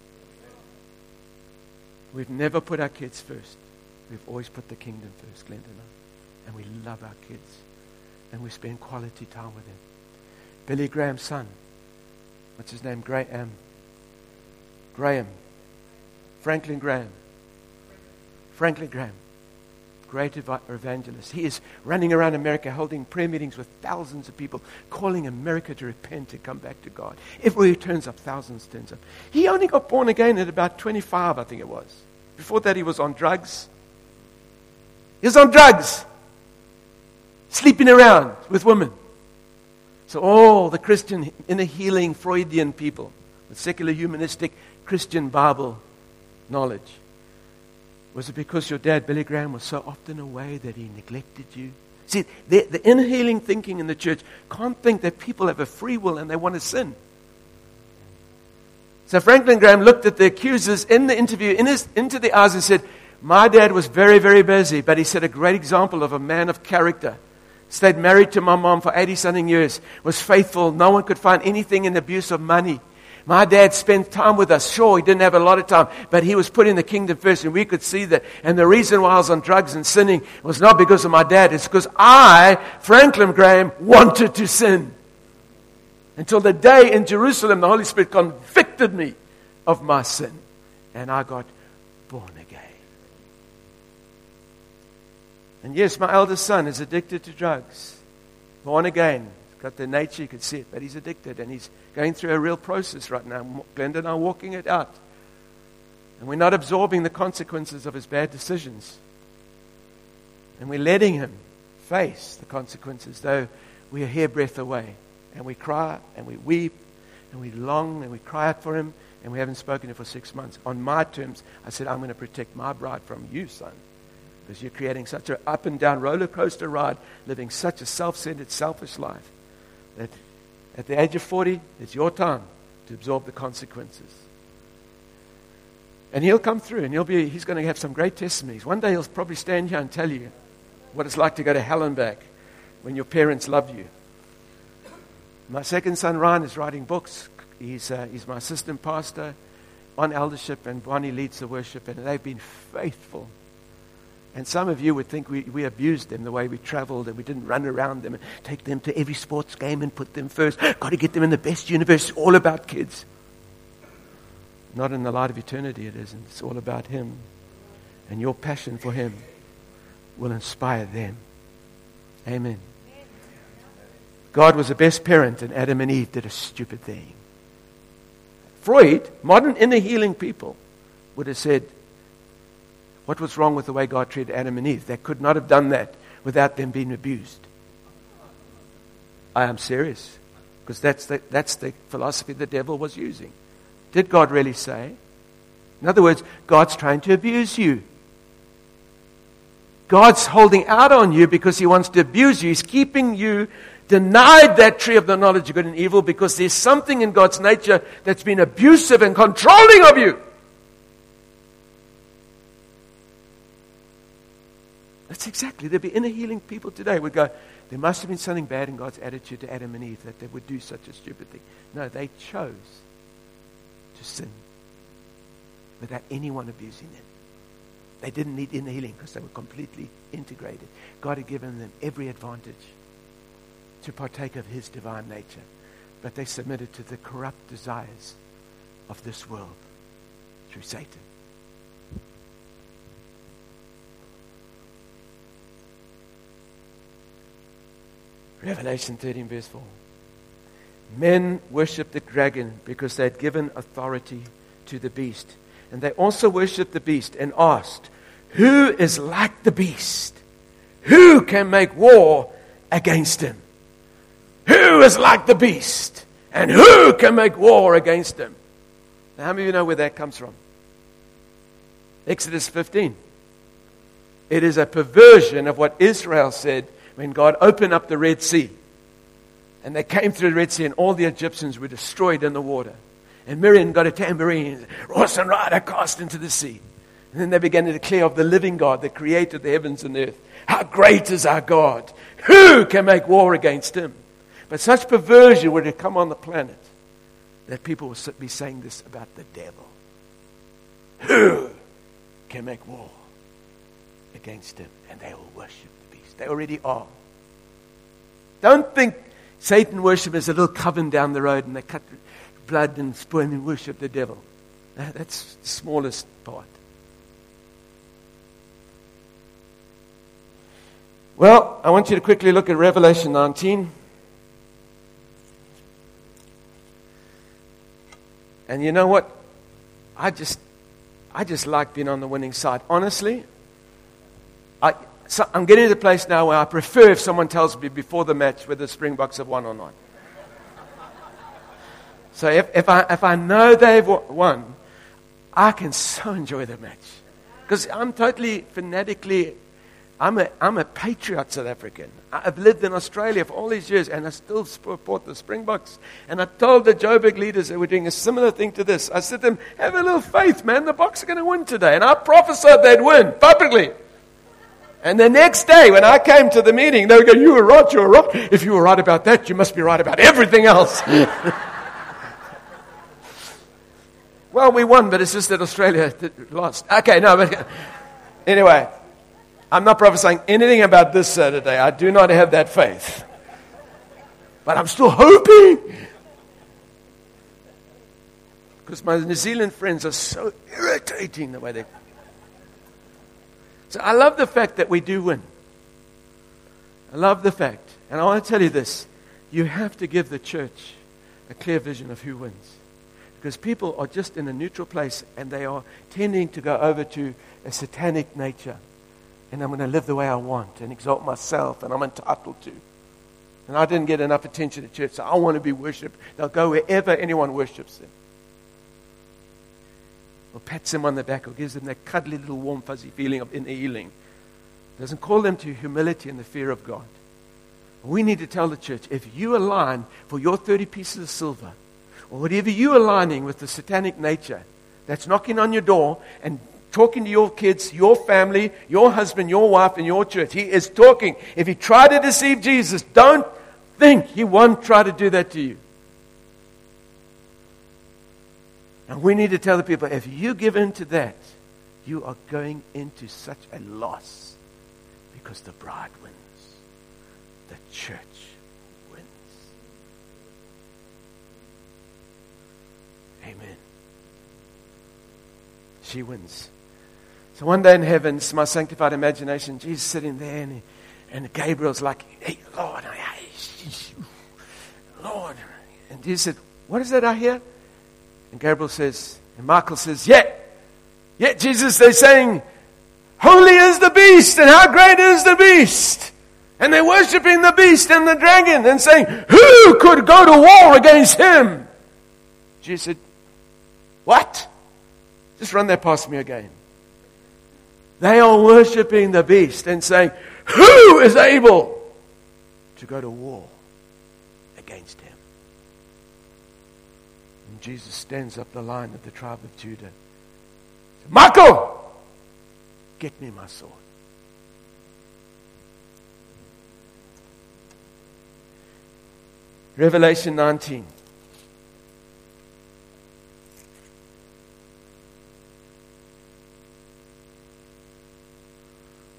Speaker 2: We've never put our kids first. We've always put the kingdom first, Glenda and I. And we love our kids. And we spend quality time with them. Billy Graham's son. What's his name? Graham. Graham. Franklin Graham. Franklin Graham. Great ev- evangelist. He is running around America holding prayer meetings with thousands of people, calling America to repent and come back to God. Everywhere he turns up, thousands turns up. He only got born again at about twenty-five, I think it was. Before that, he was on drugs. He was on drugs. Sleeping around with women. So all the Christian, inner healing, Freudian people with secular, humanistic, Christian Bible knowledge. Was it because your dad, Billy Graham, was so often away that he neglected you? See, the, the inner healing thinking in the church can't think that people have a free will and they want to sin. So Franklin Graham looked at the accusers in the interview in his, into the eyes and said, my dad was very, very busy, but he set a great example of a man of character. Stayed married to my mom for eighty-something years, was faithful. No one could find anything in abuse of money. My dad spent time with us. Sure, he didn't have a lot of time, but he was putting the kingdom first, and we could see that. And the reason why I was on drugs and sinning was not because of my dad. It's because I, Franklin Graham, wanted to sin. Until the day in Jerusalem, the Holy Spirit convicted me of my sin. And I got born again. And yes, my eldest son is addicted to drugs. Born again. He's got the nature, you could see it, but he's addicted. And he's going through a real process right now. Glenda and I are walking it out. And we're not absorbing the consequences of his bad decisions. And we're letting him face the consequences, though we are hairbreadth away. And we cry, and we weep, and we long, and we cry out for him, and we haven't spoken to him for six months. On my terms, I said, I'm going to protect my bride from you, son. Because you're creating such an up and down roller coaster ride, living such a self-centered, selfish life, that at the age of forty, it's your time to absorb the consequences. And he'll come through, and he'll be, he's going to have some great testimonies. One day he'll probably stand here and tell you what it's like to go to hell and back when your parents love you. My second son, Ryan, is writing books. He's, uh, he's my assistant pastor on eldership, and Bonnie leads the worship, and they've been faithful. And some of you would think we, we abused them the way we traveled and we didn't run around them and take them to every sports game and put them first. Got to get them in the best university. All about kids. Not in the light of eternity it isn't. It's all about Him. And your passion for Him will inspire them. Amen. God was the best parent, and Adam and Eve did a stupid thing. Freud, modern inner healing people, would have said, what was wrong with the way God treated Adam and Eve? They could not have done that without them being abused. I am serious. Because that's the, that's the philosophy the devil was using. Did God really say? In other words, God's trying to abuse you. God's holding out on you because He wants to abuse you. He's keeping you denied that tree of the knowledge of good and evil because there's something in God's nature that's been abusive and controlling of you. That's exactly, there'd be inner healing people today would go, there must have been something bad in God's attitude to Adam and Eve that they would do such a stupid thing. No, they chose. to sin without anyone abusing them. They didn't need inner healing because they were completely integrated. God had given them every advantage to partake of his divine nature. But they submitted to the corrupt desires of this world through Satan. Revelation thirteen verse four. Men worshipped the dragon because they had given authority to the beast. And they also worshipped the beast and asked, who is like the beast? Who can make war against him? Who is like the beast? And who can make war against him? Now, how many of you know where that comes from? Exodus fifteen. It is a perversion of what Israel said when God opened up the Red Sea. And they came through the Red Sea and all the Egyptians were destroyed in the water. And Miriam got a tambourine, horse and rider cast into the sea. And then they began to declare of the living God that created the heavens and earth. How great is our God! Who can make war against him? But such perversion would have come on the planet that people would be saying this about the devil. Who can make war against him? And they will worship the beast. They already are. Don't think Satan worship is a little coven down the road and they cut blood and spoon and worship the devil. That's the smallest part. Well, I want you to quickly look at Revelation nineteen. And you know what? I just I just like being on the winning side. Honestly, I, so I'm getting to the place now where I prefer if someone tells me before the match whether the Springboks have won or not. So if, if I if I know they've won, I can so enjoy the match. Because I'm totally fanatically, I'm a I'm a patriot South African. I've lived in Australia for all these years and I still support the Springboks. And I told the Joburg leaders that were doing a similar thing to this. I said to them, have a little faith, man. The Boks are going to win today. And I prophesied they'd win publicly. And the next day when I came to the meeting, they would go, you were right, you were right. If you were right about that, you must be right about everything else. Well, we won, but it's just that Australia lost. Okay, no, but anyway, I'm not prophesying anything about this Saturday. I do not have that faith. But I'm still hoping. Because my New Zealand friends are so irritating the way they... So I love the fact that we do win. I love the fact. And I want to tell you this. You have to give the church a clear vision of who wins. Because people are just in a neutral place and they are tending to go over to a satanic nature. And I'm going to live the way I want and exalt myself and I'm entitled to. And I didn't get enough attention at church, so I want to be worshipped. They'll go wherever anyone worships them. Or pats them on the back or gives them that cuddly little warm fuzzy feeling of inner healing. Doesn't call them to humility and the fear of God. We need to tell the church, if you align for your thirty pieces of silver, or whatever you're aligning with the satanic nature that's knocking on your door and talking to your kids, your family, your husband, your wife, and your church. He is talking. If he tried to deceive Jesus, don't think he won't try to do that to you. And we need to tell the people, if you give in to that, you are going into such a loss because the bride wins. The church wins. Amen. She wins. So one day in heaven, it's my sanctified imagination, Jesus sitting there and, he, and Gabriel's like, hey, Lord, I, I, Lord. And Jesus said, what is that I hear? And Gabriel says, and Michael says, yeah, yeah, Jesus, they're saying, holy is the beast and how great is the beast. And they're worshiping the beast and the dragon and saying, who could go to war against him? Jesus said, what? Just run that past me again. They are worshiping the beast and saying, who is able to go to war against him? And Jesus stands up the line of the tribe of Judah. Michael, get me my sword. Revelation nineteen.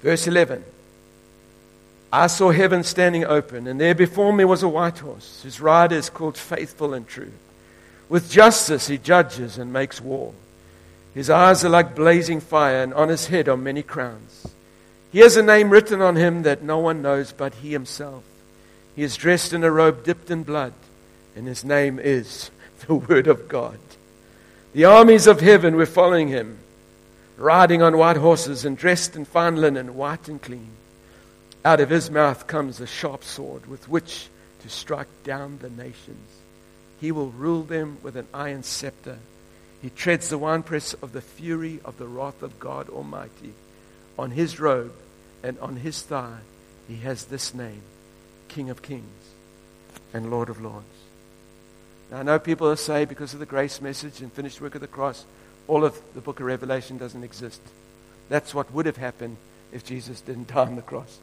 Speaker 2: Verse eleven. I saw heaven standing open, and there before me was a white horse, whose rider is called Faithful and True. With justice he judges and makes war. His eyes are like blazing fire, and on his head are many crowns. He has a name written on him that no one knows but he himself. He is dressed in a robe dipped in blood, and his name is the Word of God. The armies of heaven were following him, riding on white horses and dressed in fine linen, white and clean. Out of his mouth comes a sharp sword with which to strike down the nations. He will rule them with an iron scepter. He treads the winepress of the fury of the wrath of God Almighty. On his robe and on his thigh he has this name, King of Kings and Lord of Lords. Now I know people say because of the grace message and finished work of the cross, all of the book of Revelation doesn't exist. That's what would have happened if Jesus didn't die on the cross.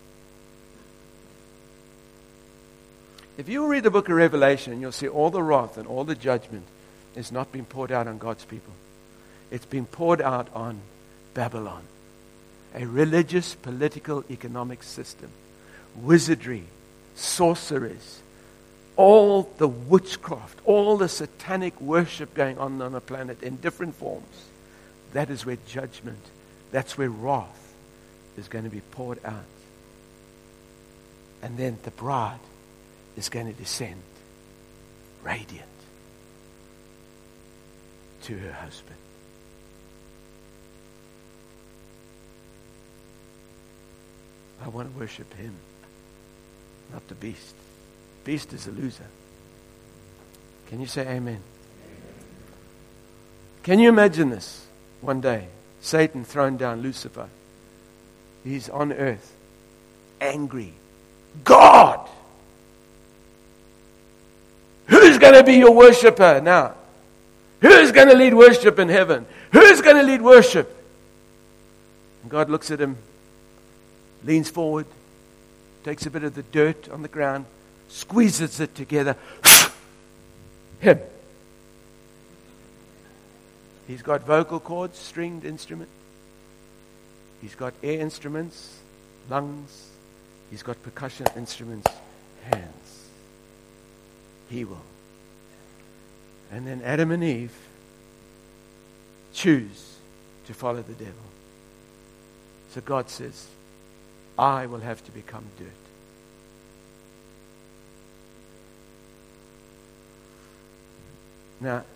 Speaker 2: If you read the book of Revelation, you'll see all the wrath and all the judgment is not being poured out on God's people. It's been poured out on Babylon, a religious, political, economic system, wizardry, sorceries, all the witchcraft, all the satanic worship going on on the planet in different forms. That is where judgment, that's where wrath is going to be poured out. And then the bride is going to descend radiant to her husband. I want to worship him, not the beast. Beast is a loser. Can you say amen? Amen? Can you imagine this? One day, Satan thrown down, Lucifer. He's on earth, angry. God! Who's going to be your worshiper now? Who's going to lead worship in heaven? Who's going to lead worship? And God looks at him, leans forward, takes a bit of the dirt on the ground, squeezes it together. Him. He's got vocal cords, stringed instrument. He's got air instruments, lungs. He's got percussion instruments, hands. He will. And then Adam and Eve choose to follow the devil. So God says, I will have to become dirt. Now,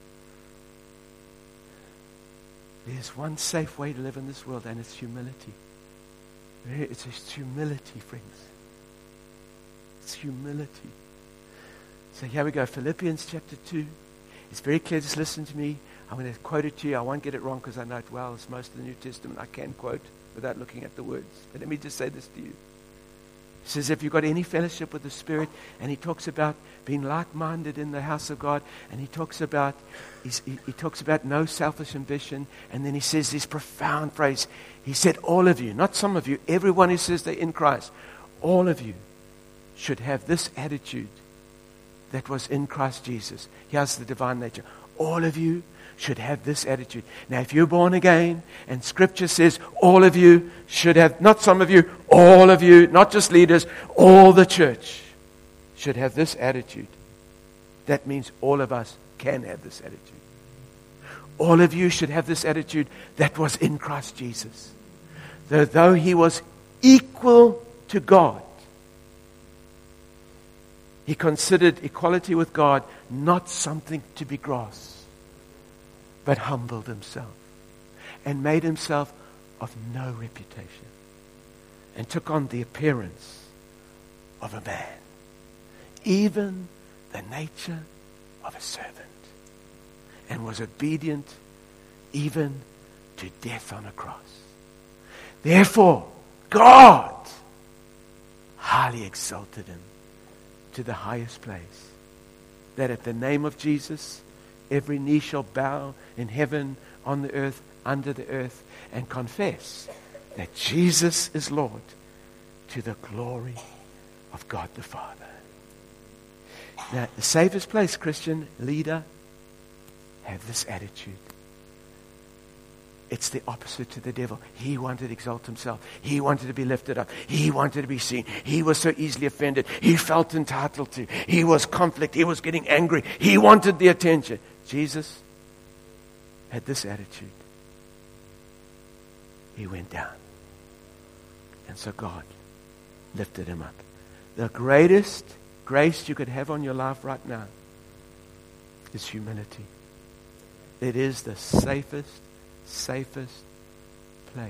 Speaker 2: there's one safe way to live in this world, and it's humility. It's just humility, friends. It's humility. So here we go, Philippians chapter two. It's very clear, just listen to me. I'm going to quote it to you. I won't get it wrong because I know it well. It's most of the New Testament I can quote without looking at the words. But let me just say this to you. He says, if you've got any fellowship with the Spirit, and he talks about being like-minded in the house of God, and he talks about he's, he, he talks about no selfish ambition, and then he says this profound phrase. He said, all of you, not some of you, everyone who says they're in Christ, all of you should have this attitude that was in Christ Jesus. Here's the divine nature. All of you should have this attitude. Now, if you're born again, and Scripture says all of you should have, not some of you, all of you, not just leaders, all the church should have this attitude. That means all of us can have this attitude. All of you should have this attitude that was in Christ Jesus. Though, though he was equal to God, he considered equality with God not something to be grasped, but humbled himself and made himself of no reputation and took on the appearance of a man, even the nature of a servant, and was obedient even to death on a cross. Therefore, God highly exalted him to the highest place, that at the name of Jesus, every knee shall bow in heaven, on the earth, under the earth, and confess that Jesus is Lord, to the glory of God the Father. Now, the safest place, Christian leader, have this attitude. It's the opposite to the devil. He wanted to exalt himself. He wanted to be lifted up. He wanted to be seen. He was so easily offended. He felt entitled to. He was conflict. He was getting angry. He wanted the attention. Jesus had this attitude. He went down. And so God lifted him up. The greatest grace you could have on your life right now is humility. It is the safest, safest place.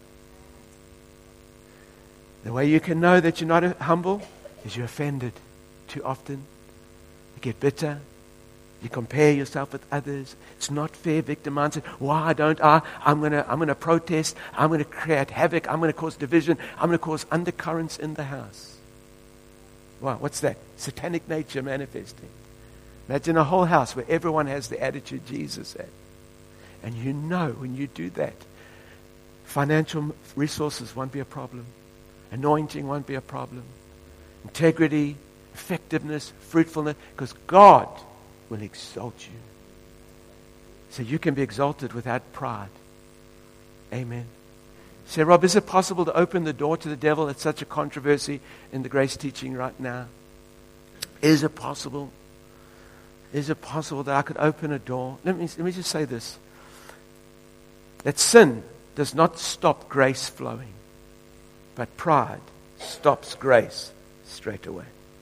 Speaker 2: The way you can know that you're not humble is you're offended too often. You get bitter. You compare yourself with others. It's not fair, victim mindset. Why don't I? I'm going to I'm going to protest. I'm going to create havoc. I'm going to cause division. I'm going to cause undercurrents in the house. Wow, what's that? Satanic nature manifesting. Imagine a whole house where everyone has the attitude Jesus had. And you know when you do that, financial resources won't be a problem. Anointing won't be a problem. Integrity, effectiveness, fruitfulness, because God will exalt you. So you can be exalted without pride. Amen. Say, Rob, is it possible to open the door to the devil? It's such a controversy in the grace teaching right now. Is it possible? Is it possible that I could open a door? Let me, let me just say this. That sin does not stop grace flowing, but pride stops grace straight away.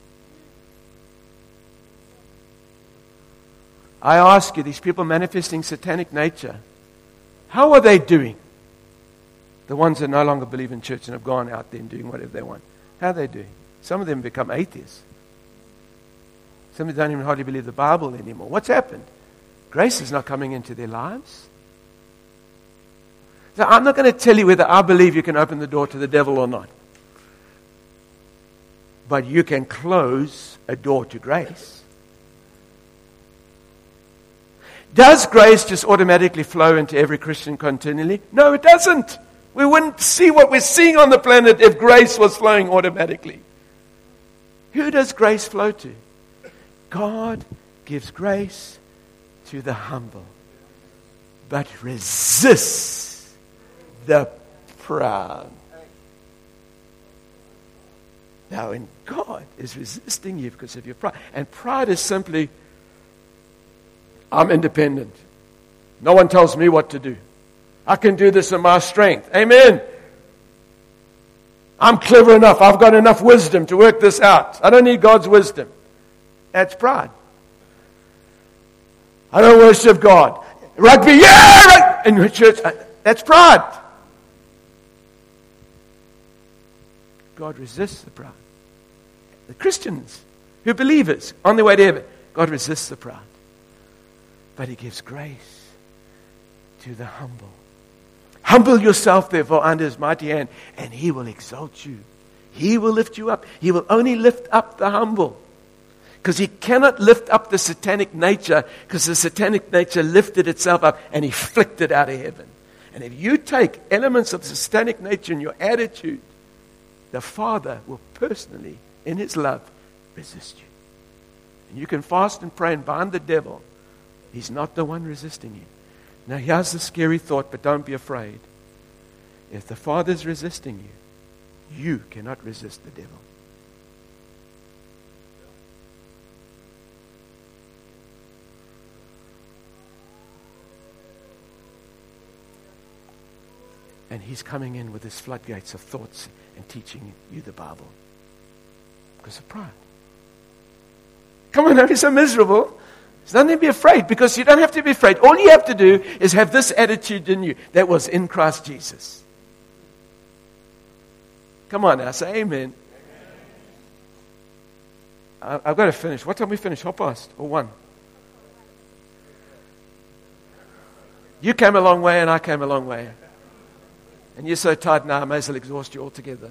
Speaker 2: I ask you, these people manifesting satanic nature, how are they doing? The ones that no longer believe in church and have gone out there and doing whatever they want. How are they doing? Some of them become atheists. Some of them don't even hardly believe the Bible anymore. What's happened? Grace is not coming into their lives. So I'm not going to tell you whether I believe you can open the door to the devil or not. But you can close a door to grace. Does grace just automatically flow into every Christian continually? No, it doesn't. We wouldn't see what we're seeing on the planet if grace was flowing automatically. Who does grace flow to? God gives grace to the humble, but resists the proud. Now, when God is resisting you because of your pride, and pride is simply, I'm independent. No one tells me what to do. I can do this in my strength. Amen. I'm clever enough. I've got enough wisdom to work this out. I don't need God's wisdom. That's pride. I don't worship God. Rugby, yeah! In your church, that's pride. God resists the proud. The Christians who are believers on their way to heaven, God resists the proud. But He gives grace to the humble. Humble yourself, therefore, under His mighty hand, and He will exalt you. He will lift you up. He will only lift up the humble. Because He cannot lift up the satanic nature, because the satanic nature lifted itself up and He flicked it out of heaven. And if you take elements of the satanic nature in your attitude, the Father will personally, in His love, resist you. And you can fast and pray and bind the devil. He's not the one resisting you. Now here's the scary thought, but don't be afraid. If the Father's resisting you, you cannot resist the devil. And He's coming in with His floodgates of thoughts and teaching you the Bible. Because of pride. Come on, don't be so miserable. There's nothing to be afraid, because you don't have to be afraid. All you have to do is have this attitude in you that was in Christ Jesus. Come on now, say amen. Amen. I've got to finish. What time we finish? Half past or one? You came a long way and I came a long way. And you're so tired now, I may as well exhaust you altogether.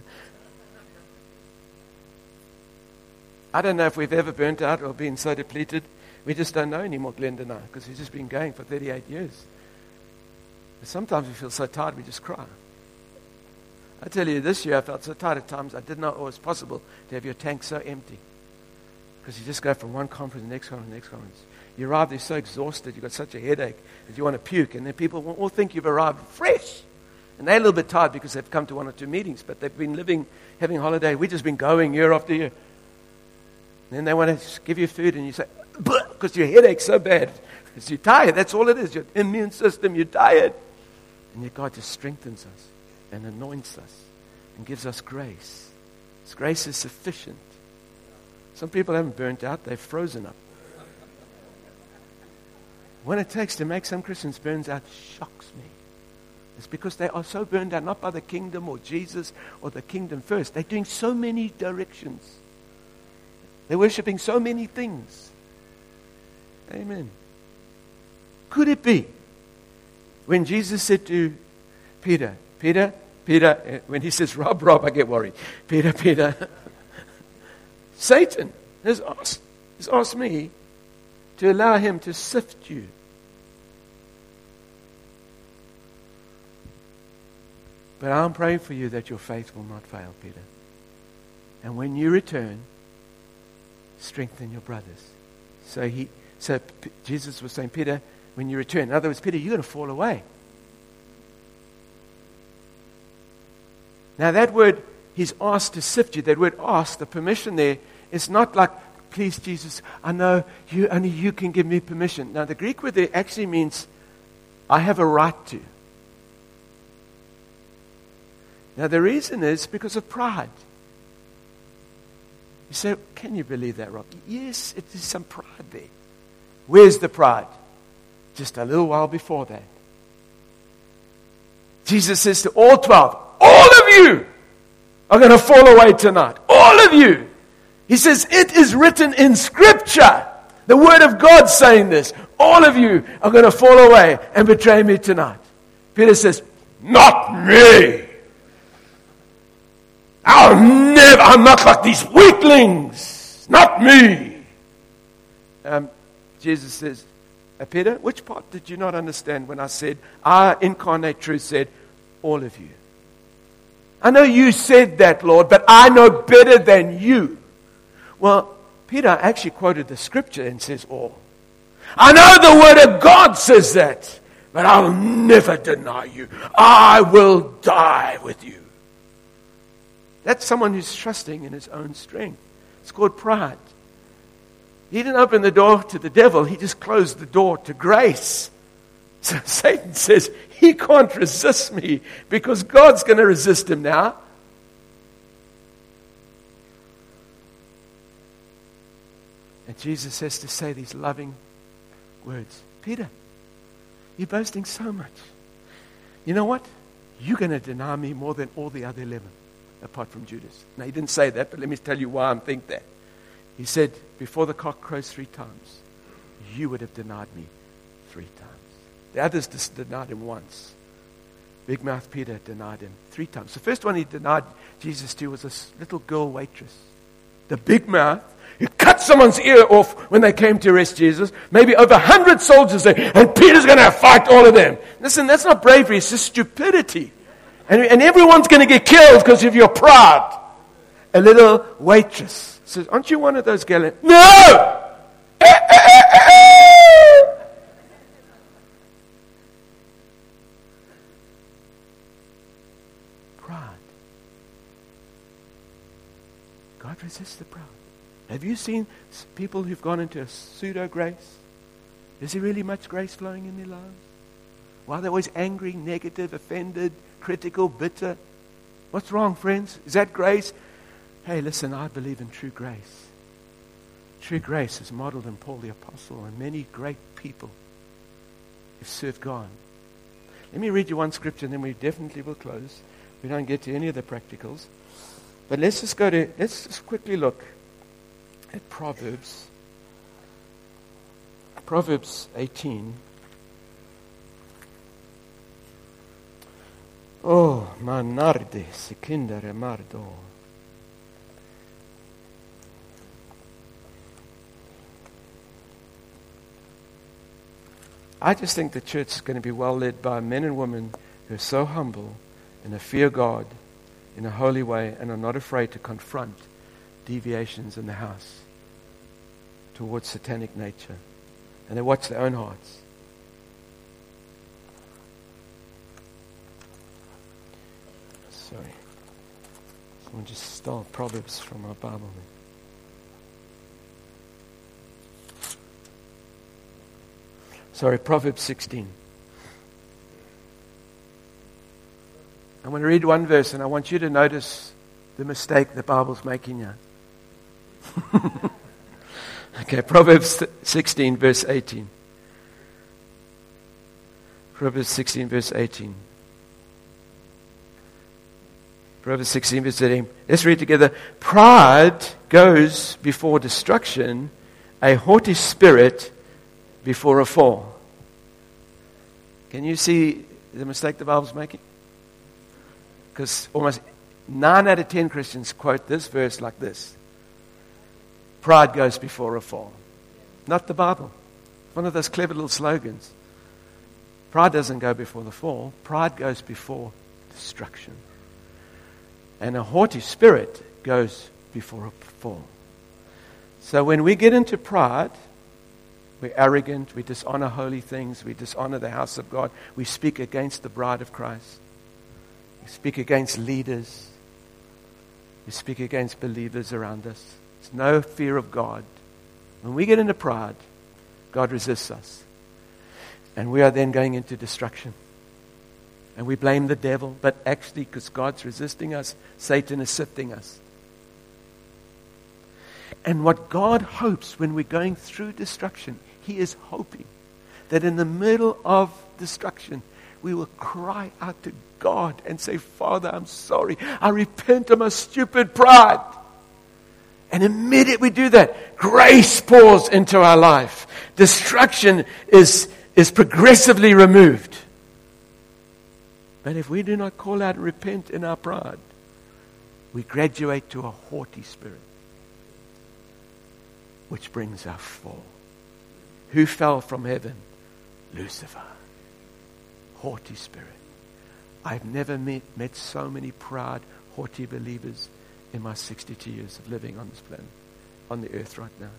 Speaker 2: I don't know if we've ever burnt out or been so depleted. We just don't know anymore, Glenda and I, because we've just been going for thirty-eight years. But sometimes we feel so tired we just cry. I tell you, this year I felt so tired at times I didn't know it was possible to have your tank so empty. Because you just go from one conference to the next conference, next conference. You arrive there so exhausted, you've got such a headache that you want to puke, and then people will all think you've arrived fresh. And they're a little bit tired because they've come to one or two meetings, but they've been living, having a holiday. We've just been going year after year. And then they want to give you food, and you say, because your headache's so bad. Because you're tired. That's all it is. Your immune system, you're tired. And yet God just strengthens us and anoints us and gives us grace. His grace is sufficient. Some people haven't burnt out. They've frozen up. What it takes to make some Christians burn out shocks me. It's because they are so burned out, not by the kingdom or Jesus or the kingdom first. They're doing so many directions. They're worshiping so many things. Amen. Could it be when Jesus said to Peter, Peter, Peter, when he says, Rob, Rob, I get worried. Peter, Peter, Satan has asked, has asked me to allow him to sift you. But I'm praying for you that your faith will not fail, Peter. And when you return, strengthen your brothers. So he, so P- Jesus was saying, Peter, when you return, in other words, Peter, you're going to fall away. Now that word, he's asked to sift you. That word ask, the permission there, is not like, please, Jesus, I know you only you can give me permission. Now the Greek word there actually means, I have a right to. Now the reason is because of pride. You say, can you believe that, Rob? Yes, it is some pride there. Where's the pride? Just a little while before that. Jesus says to all twelve, all of you are going to fall away tonight. All of you. He says, it is written in Scripture. The Word of God saying this. All of you are going to fall away and betray me tonight. Peter says, not me. I'll never, I'm not like these weaklings. Not me. Um, Jesus says, uh, Peter, which part did you not understand when I said, I, incarnate truth, said, all of you? I know you said that, Lord, but I know better than you. Well, Peter actually quoted the Scripture and says all. I know the Word of God says that, but I'll never deny you. I will die with you. That's someone who's trusting in his own strength. It's called pride. He didn't open the door to the devil. He just closed the door to grace. So Satan says, he can't resist me because God's going to resist him now. And Jesus has to say these loving words. Peter, you're boasting so much. You know what? You're going to deny me more than all the other eleven. Apart from Judas. Now, he didn't say that, but let me tell you why I think that. He said, before the cock crows three times, you would have denied me three times. The others just denied him once. Big mouth Peter denied him three times. The first one he denied Jesus to was this little girl waitress. The big mouth who cut someone's ear off when they came to arrest Jesus. Maybe over a hundred soldiers there, and Peter's going to fight all of them. Listen, that's not bravery, it's just stupidity. And, and everyone's going to get killed because of your pride. A little waitress says, aren't you one of those girls? No! Eh, eh, eh, eh. Pride. God resists the proud. Have you seen people who've gone into a pseudo-grace? Is there really much grace flowing in their lives? Why are they always angry, negative, offended, critical, bitter? What's wrong, friends? Is that grace? Hey, listen, I believe in true grace. True grace is modeled in Paul the Apostle and many great people who served God. Let me read you one scripture and then we definitely will close. We don't get to any of the practicals. But let's just go to, let's just quickly look at Proverbs. Proverbs eighteen. Oh, manarde, sekinda remardo. I just think the church is going to be well led by men and women who are so humble and who fear God in a holy way and are not afraid to confront deviations in the house. towards satanic nature. And they watch their own hearts. Sorry. Someone just stole Proverbs from our Bible. Sorry, Proverbs sixteen. I'm going to read one verse, and I want you to notice the mistake the Bible's making here. Okay, Proverbs sixteen, verse eighteen. Proverbs sixteen, verse eighteen. Proverbs sixteen, verse eighteen. Let's read together. Pride goes before destruction, a haughty spirit before a fall. Can you see the mistake the Bible's making? Because almost nine out of ten Christians quote this verse like this. Pride goes before a fall. Not the Bible. One of those clever little slogans. Pride doesn't go before the fall. Pride goes before destruction. And a haughty spirit goes before a fall. So when we get into pride, we're arrogant, we dishonor holy things, we dishonor the house of God, we speak against the bride of Christ, we speak against leaders, we speak against believers around us. There's no fear of God. When we get into pride, God resists us. And we are then going into destruction. And we blame the devil, but actually because God's resisting us, Satan is sifting us. And what God hopes when we're going through destruction, He is hoping that in the middle of destruction, we will cry out to God and say, Father, I'm sorry. I repent of my stupid pride. And immediately we do that, grace pours into our life. Destruction is, is progressively removed. But if we do not call out and repent in our pride, we graduate to a haughty spirit, which brings our fall. Who fell from heaven? Lucifer. Haughty spirit. I've never met, met so many proud, haughty believers in my sixty-two years of living on this planet, on the earth right now.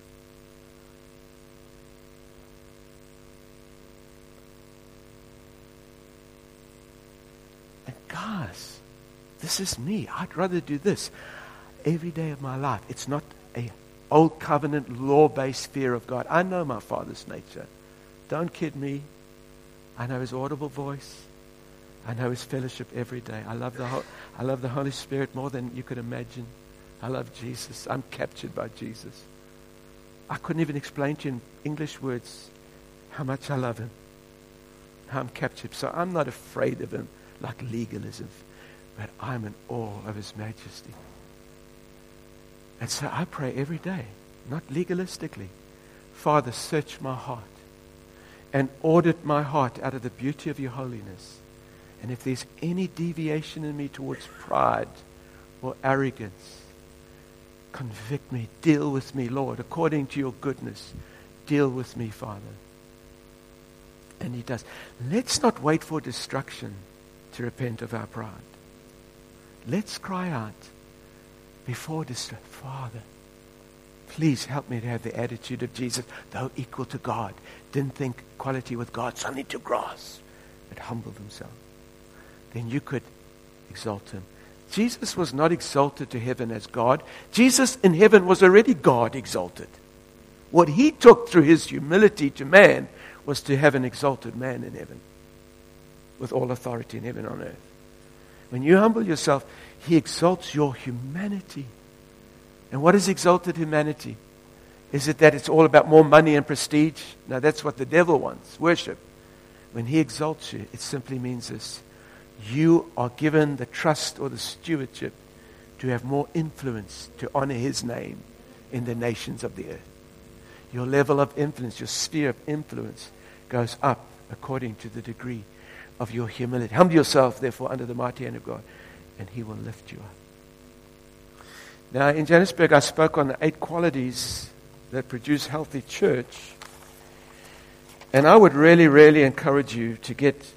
Speaker 2: And guys, this is me. I'd rather do this every day of my life. It's not a old covenant, law-based fear of God. I know my Father's nature. Don't kid me. I know His audible voice. I know His fellowship every day. I love the Ho- I love the Holy Spirit more than you could imagine. I love Jesus. I'm captured by Jesus. I couldn't even explain to you in English words how much I love Him. How I'm captured. So I'm not afraid of Him like legalism, but I'm in awe of His majesty. And so I pray every day, not legalistically. Father, search my heart and audit my heart out of the beauty of your holiness. And if there's any deviation in me towards pride or arrogance, convict me, deal with me, Lord, according to your goodness. Deal with me, Father. And He does. Let's not wait for destruction to repent of our pride. Let's cry out before destruction. Father, please help me to have the attitude of Jesus, though equal to God. Didn't think equality with God something to grasp, but humbled Himself. Then you could exalt Him. Jesus was not exalted to heaven as God. Jesus in heaven was already God exalted. What He took through His humility to man was to have an exalted man in heaven, with all authority in heaven and on earth. When you humble yourself, He exalts your humanity. And what is exalted humanity? Is it that it's all about more money and prestige? No, that's what the devil wants, worship. When He exalts you, it simply means this. You are given the trust or the stewardship to have more influence, to honor His name in the nations of the earth. Your level of influence, your sphere of influence goes up according to the degree of your humility. Humble yourself, therefore, under the mighty hand of God, and He will lift you up. Now, in Johannesburg, I spoke on the eight qualities that produce healthy church. And I would really, really encourage you to get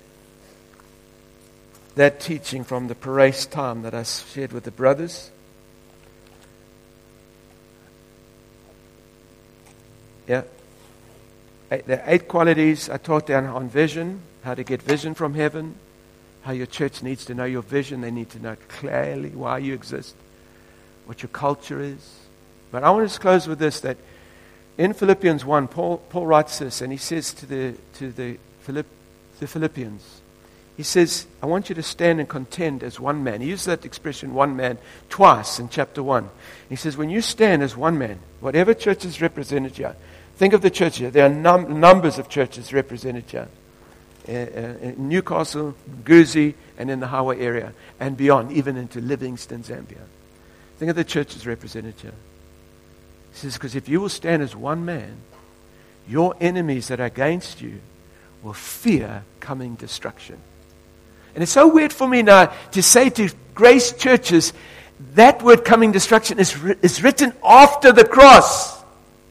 Speaker 2: that teaching from the Parades time that I shared with the brothers. Yeah. Eight, there are eight qualities I taught down on vision, how to get vision from heaven, how your church needs to know your vision. They need to know clearly why you exist, what your culture is. But I want to just close with this, that in Philippians one, Paul, Paul writes this, and he says to the, to the, Philipp, the Philippians, he says, I want you to stand and contend as one man. He uses that expression, one man, twice in chapter one. He says, when you stand as one man, whatever church is represented here, think of the church here. There are num- numbers of churches represented here. Uh, uh, in Newcastle, Guzi, and in the Hawa area, and beyond, even into Livingston, Zambia. Think of the churches represented here. He says, because if you will stand as one man, your enemies that are against you will fear coming destruction. And it's so weird for me now to say to grace churches, that word coming destruction is, ri- is written after the cross.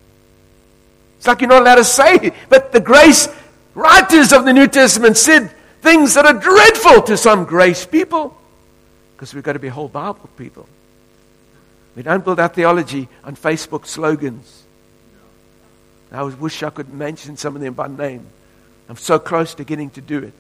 Speaker 2: It's like you're not allowed to say it. But the grace writers of the New Testament said things that are dreadful to some grace people. Because we've got to be whole Bible people. We don't build our theology on Facebook slogans. I wish I could mention some of them by name. I'm so close to getting to do it.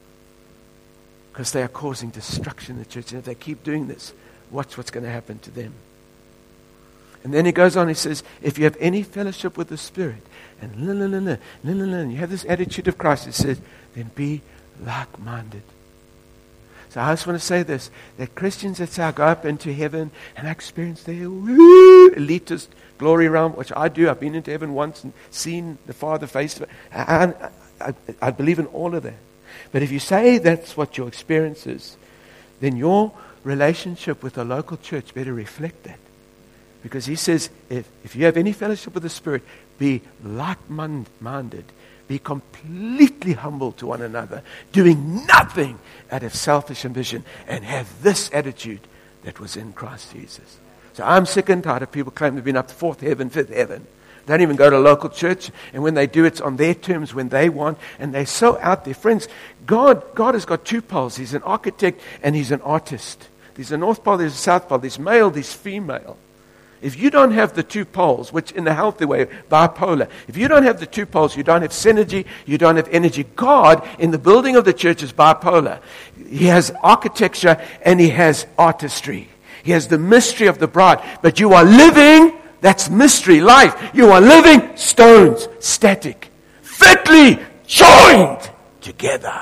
Speaker 2: Because they are causing destruction in the church. And if they keep doing this, watch what's going to happen to them. And then he goes on, he says, if you have any fellowship with the Spirit, and la, la, la, la, la, la, la, and you have this attitude of Christ, he says, then be like-minded. So I just want to say this, that Christians that say, I go up into heaven and I experience their woo, elitist glory realm, which I do. I've been into heaven once and seen the Father face to face. I, I, I, I believe in all of that. But if you say that's what your experience is, then your relationship with the local church better reflect that. Because he says, if, if you have any fellowship with the Spirit, be like-minded. Be completely humble to one another, doing nothing out of selfish ambition, and have this attitude that was in Christ Jesus. So I'm sick and tired of people claiming they've been up to fourth heaven, fifth heaven. They don't even go to a local church, and when they do, it's on their terms, when they want, and they're so out there. Friends, God, God has got two poles. He's an architect and He's an artist. There's a north pole, there's a south pole, there's male, there's female. If you don't have the two poles, which in a healthy way, bipolar, if you don't have the two poles, you don't have synergy, you don't have energy. God, in the building of the church, is bipolar. He has architecture and He has artistry. He has the mystery of the bride. But you are living, that's mystery, life. You are living stones, static, fitly joined together.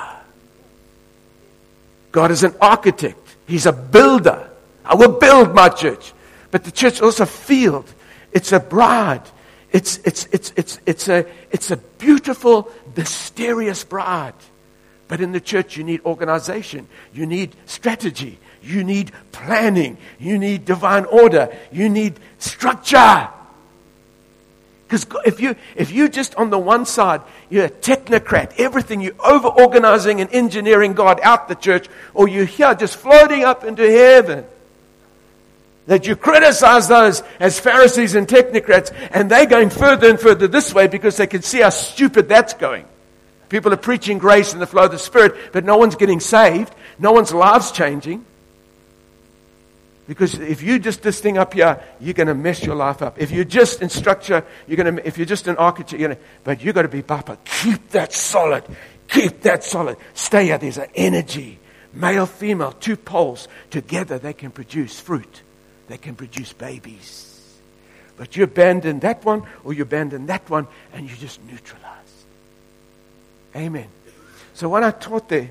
Speaker 2: God is an architect. He's a builder. I will build my church. But the church is also a field. It's a bride. It's it's it's it's it's a it's a beautiful, mysterious bride. But in the church, you need organization. You need strategy. You need planning. You need divine order. You need structure. Because if you if you just on the one side, you're a technocrat, everything you're over organizing and engineering God out the church, or you're here just floating up into heaven. That you criticize those as Pharisees and technocrats, and they're going further and further this way because they can see how stupid that's going. People are preaching grace and the flow of the Spirit, but no one's getting saved. No one's lives changing. Because if you just this thing up here, you're going to mess your life up. If you're just in structure, you're going to. If you're just in architecture, you're going to. But you've got to be Papa. Keep that solid. Keep that solid. Stay here. There's an energy. Male, female, two poles. Together they can produce fruit. They can produce babies. But you abandon that one or you abandon that one and you just neutralize. Amen. So what I taught there,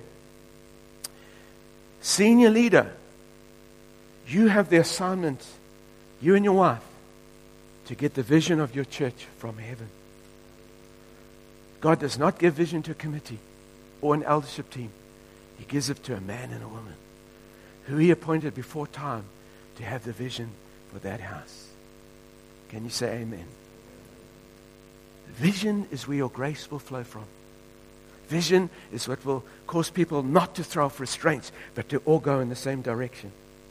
Speaker 2: senior leader, you have the assignment, you and your wife, to get the vision of your church from heaven. God does not give vision to a committee or an eldership team. He gives it to a man and a woman who He appointed before time to have the vision for that house. Can you say amen? Vision is where your grace will flow from. Vision is what will cause people not to throw off restraints, but to all go in the same direction.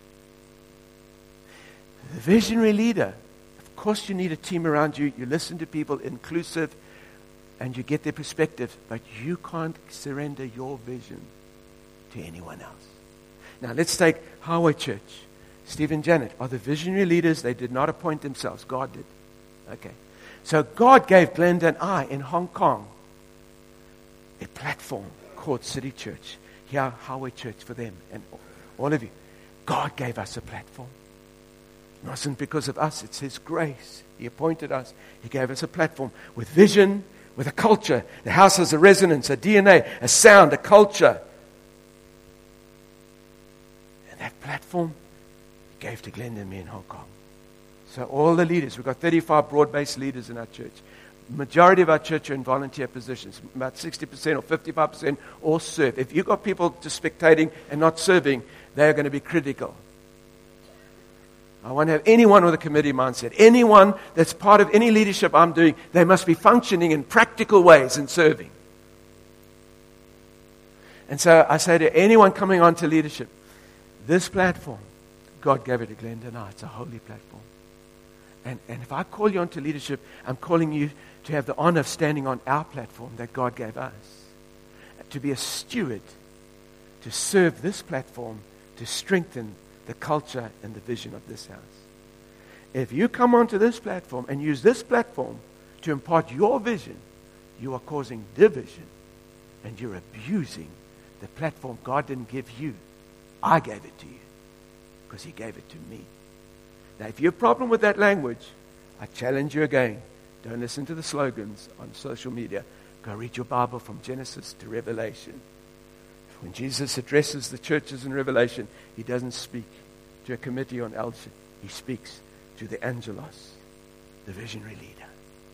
Speaker 2: The visionary leader, of course you need a team around you. You listen to people, inclusive, and you get their perspective, but you can't surrender your vision to anyone else. Now let's take Highway Church. Steve and Janet are the visionary leaders. They did not appoint themselves. God did. Okay. So God gave Glenda and I in Hong Kong a platform called City Church. Here, Highway Church for them and all of you. God gave us a platform. It wasn't because of us, it's His grace. He appointed us. He gave us a platform with vision, with a culture. The house has a resonance, a D N A, a sound, a culture. And that platform He gave to Glenda and me in Hong Kong. So all the leaders, we've got thirty-five broad-based leaders in our church. Majority of our church are in volunteer positions. About sixty percent or fifty-five percent all serve. If you've got people just spectating and not serving, they're going to be critical. I won't have anyone with a committee mindset. Anyone that's part of any leadership I'm doing, they must be functioning in practical ways and serving. And so I say to anyone coming on to leadership, this platform, God gave it to Glenda and I. It's a holy platform. And, and if I call you onto leadership, I'm calling you to have the honor of standing on our platform that God gave us. To be a steward, to serve this platform, to strengthen the culture and the vision of this house. If you come onto this platform and use this platform to impart your vision, you are causing division and you're abusing the platform God didn't give you. I gave it to you because He gave it to me. Now, if you have a problem with that language, I challenge you again. Don't listen to the slogans on social media. Go read your Bible from Genesis to Revelation. When Jesus addresses the churches in Revelation, He doesn't speak to a committee on eldership. He speaks to the angelos, the visionary leader.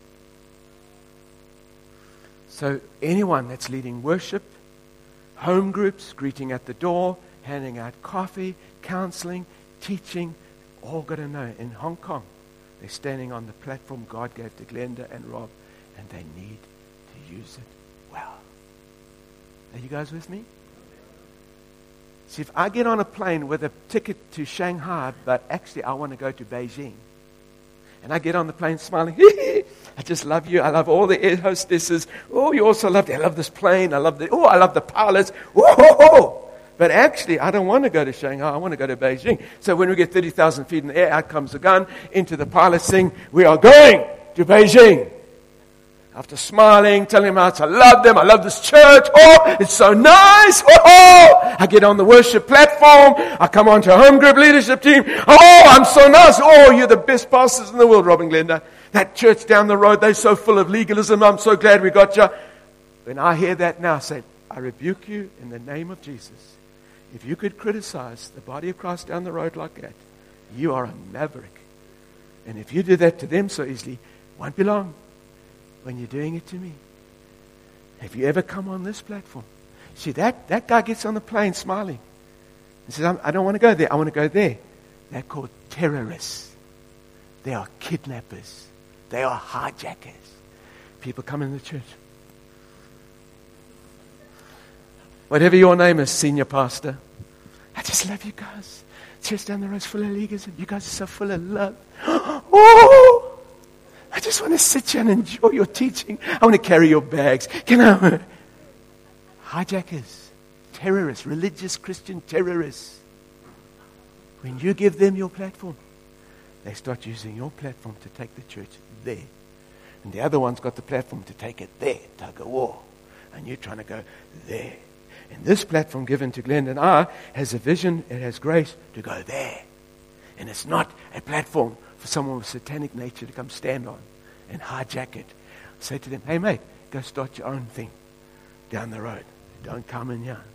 Speaker 2: So anyone that's leading worship, home groups, greeting at the door, handing out coffee, counseling, teaching, all got to know, in Hong Kong, they're standing on the platform God gave to Glenda and Rob, and they need to use it well. Are you guys with me? See, if I get on a plane with a ticket to Shanghai, but actually I want to go to Beijing, and I get on the plane smiling, I just love you, I love all the air hostesses, oh, you also love, I love this plane, I love the, oh, I love the pilots, oh, oh, oh. But actually, I don't want to go to Shanghai. I want to go to Beijing. So when we get thirty thousand feet in the air, out comes the gun into the pilot saying, we are going to Beijing. After smiling, telling them how much I love them, I love this church. Oh, it's so nice. Oh, oh. I get on the worship platform. I come onto a home group leadership team. Oh, I'm so nice. Oh, you're the best pastors in the world, Rob and Glenda. That church down the road, they're so full of legalism. I'm so glad we got you. When I hear that now, I say, I rebuke you in the name of Jesus. If you could criticize the body of Christ down the road like that, you are a maverick. And if you do that to them so easily, it won't be long when you're doing it to me. Have you ever come on this platform? See, that, that guy gets on the plane smiling and says, I don't want to go there, I want to go there. They're called terrorists. They are kidnappers. They are hijackers. People come in the church. Whatever your name is, senior pastor, I just love you guys. Church down the road is full of legalism. You guys are so full of love. Oh, I just want to sit here and enjoy your teaching. I want to carry your bags. Can I? Hijackers, terrorists, religious Christian terrorists. When you give them your platform, they start using your platform to take the church there. And the other one's got the platform to take it there, tug of war. And you're trying to go there. And this platform given to Glenn and I has a vision, it has grace to go there. And it's not a platform for someone with satanic nature to come stand on and hijack it. Say to them, hey mate, go start your own thing down the road. Don't come in here.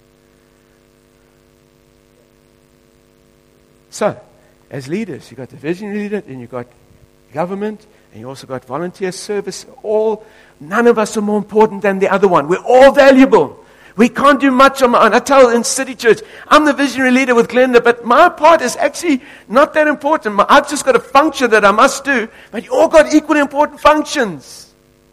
Speaker 2: So, as leaders, you've got the vision leader, and you've got government, and you also got volunteer service. All, none of us are more important than the other one. We're all valuable. We can't do much on my own. I tell in City Church, I'm the visionary leader with Glenda, but my part is actually not that important. I've just got a function that I must do, but you all got equally important functions.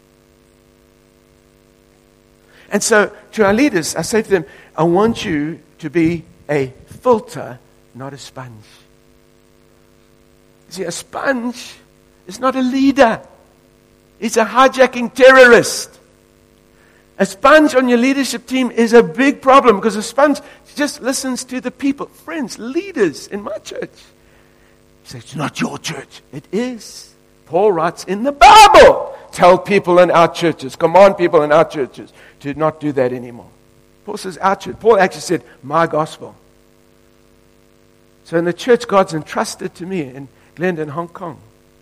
Speaker 2: And so, to our leaders, I say to them, I want you to be a filter, not a sponge. See, a sponge is not a leader. It's a hijacking terrorist. A sponge on your leadership team is a big problem because a sponge just listens to the people, friends, leaders in my church. You say, it's not your church. It is. Paul writes in the Bible, tell people in our churches, command people in our churches to not do that anymore. Paul says our church. Paul actually said, my gospel. So in the church God's entrusted to me in Glendon, Hong Kong,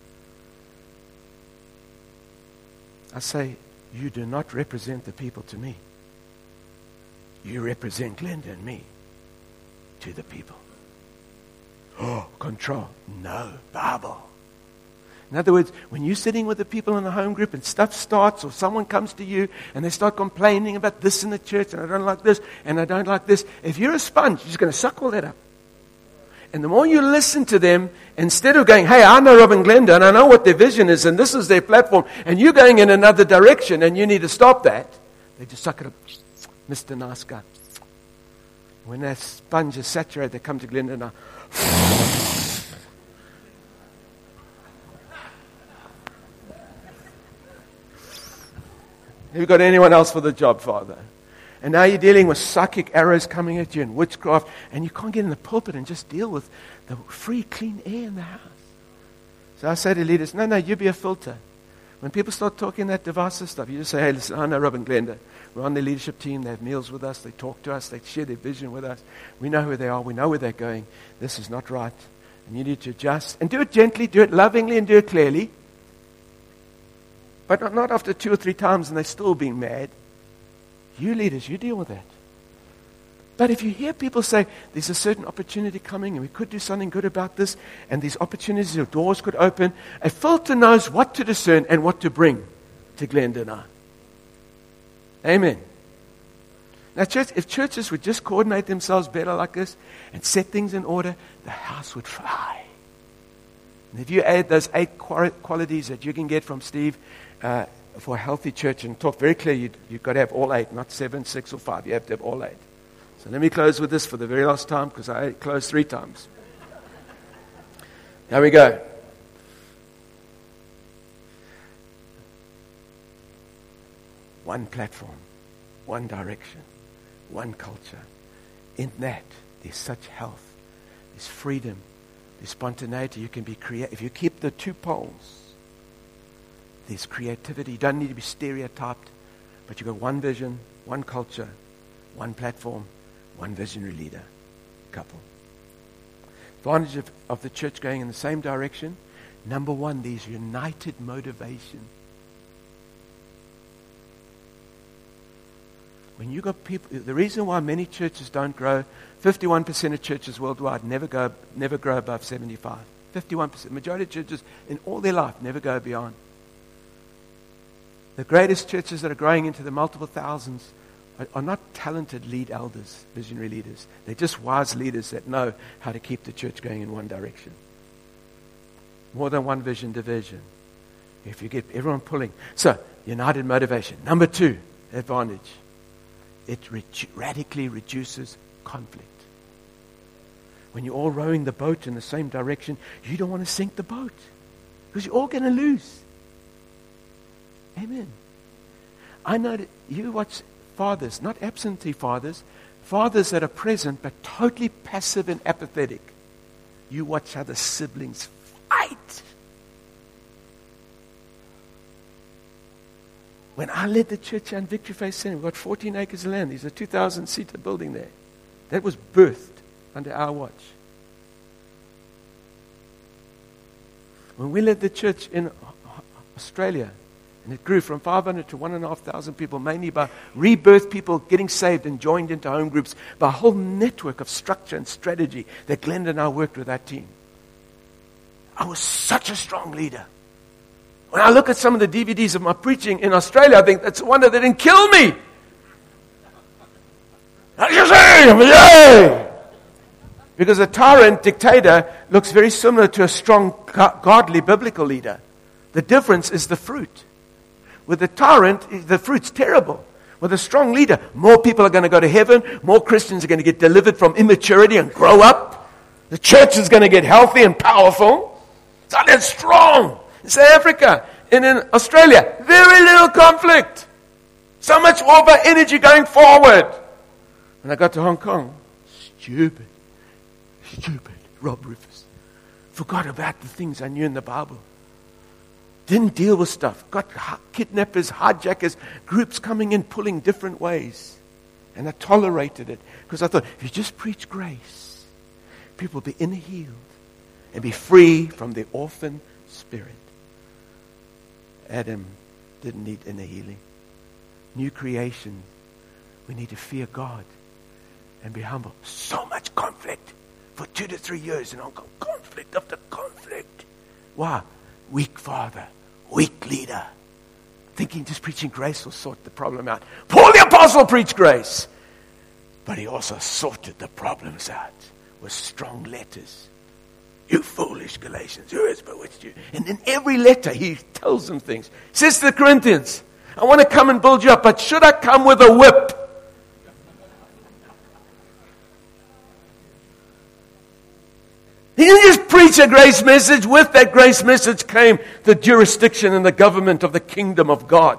Speaker 2: I say, you do not represent the people to me. You represent Glendon and me to the people. Oh, control. No, Bible. In other words, when you're sitting with the people in the home group and stuff starts, or someone comes to you and they start complaining about this in the church, and I don't like this, and I don't like this, if you're a sponge, you're just going to suck all that up. And the more you listen to them, instead of going, hey, I know Rob and Glenda, and I know what their vision is, and this is their platform, and you're going in another direction, and you need to stop that, they just suck it up. Mister Nice Guy. When that sponge is saturated, they come to Glenda and I, have you got anyone else for the job, Father? And now you're dealing with psychic arrows coming at you and witchcraft, and you can't get in the pulpit and just deal with the free, clean air in the house. So I say to leaders, no, no, you be a filter. When people start talking that divisive stuff, you just say, hey, listen, I know Rob and Glenda. We're on the leadership team. They have meals with us. They talk to us. They share their vision with us. We know who they are. We know where they're going. This is not right. And you need to adjust. And do it gently, do it lovingly, and do it clearly. But not, not after two or three times and they're still being mad. You leaders, you deal with that. But if you hear people say, there's a certain opportunity coming and we could do something good about this, and these opportunities or doors could open, a filter knows what to discern and what to bring to Glenda and I. Amen. Now, church, if churches would just coordinate themselves better like this and set things in order, the house would fly. And if you add those eight qualities that you can get from Steve uh, for a healthy church, and talk very clearly, you, you've got to have all eight, not seven, six, or five. You have to have all eight. So let me close with this for the very last time, because I closed three times. Here we go. One platform, one direction, one culture. In that, there's such health, there's freedom, there's spontaneity. You can be creative. If you keep the two poles, there's creativity. You don't need to be stereotyped, but you've got one vision, one culture, one platform, one visionary leader, couple. Advantage of, of the church going in the same direction. Number one, there's united motivation. When you got people, the reason why many churches don't grow, fifty-one percent of churches worldwide never go, never grow above seventy-five. fifty-one percent. Majority of churches in all their life never go beyond. The greatest churches that are growing into the multiple thousands are, are not talented lead elders, visionary leaders. They're just wise leaders that know how to keep the church going in one direction. More than one vision division. If you get everyone pulling. So, united motivation. Number two, advantage. It redu- radically reduces conflict. When you're all rowing the boat in the same direction, you don't want to sink the boat, because you're all going to lose. Amen. I know that you watch fathers, not absentee fathers, fathers that are present but totally passive and apathetic. You watch how the siblings fight. When I led the church on Victory Faith Center, we've got fourteen acres of land. There's a two thousand seater building there. That was birthed under our watch. When we led the church in Australia, and it grew from five hundred to one thousand five hundred people, mainly by rebirth people getting saved and joined into home groups, by a whole network of structure and strategy that Glenda and I worked with our team. I was such a strong leader. When I look at some of the D V Ds of my preaching in Australia, I think that's a wonder they didn't kill me. Because a tyrant dictator looks very similar to a strong, godly, biblical leader. The difference is the fruit. With the tyrant, the fruit's terrible. With a strong leader, more people are going to go to heaven. More Christians are going to get delivered from immaturity and grow up. The church is going to get healthy and powerful. So that's strong. In South Africa and in Australia, very little conflict. So much more about energy going forward. When I got to Hong Kong, stupid, stupid Rob Rufus. Forgot about the things I knew in the Bible. Didn't deal with stuff. Got kidnappers, hijackers, groups coming in, pulling different ways. And I tolerated it because I thought, if you just preach grace, people will be inner healed and be free from the orphan spirit. Adam didn't need inner healing. New creation. We need to fear God and be humble. So much conflict for two to three years in Hong Kong. Conflict after conflict. Why? Weak father, weak leader. Thinking just preaching grace will sort the problem out. Paul the Apostle preached grace. But he also sorted the problems out with strong letters. You foolish Galatians, who has bewitched you? And in every letter he tells them things. He says to the Corinthians, I want to come and build you up, but should I come with a whip? He didn't just preach a grace message. With that grace message came the jurisdiction and the government of the kingdom of God.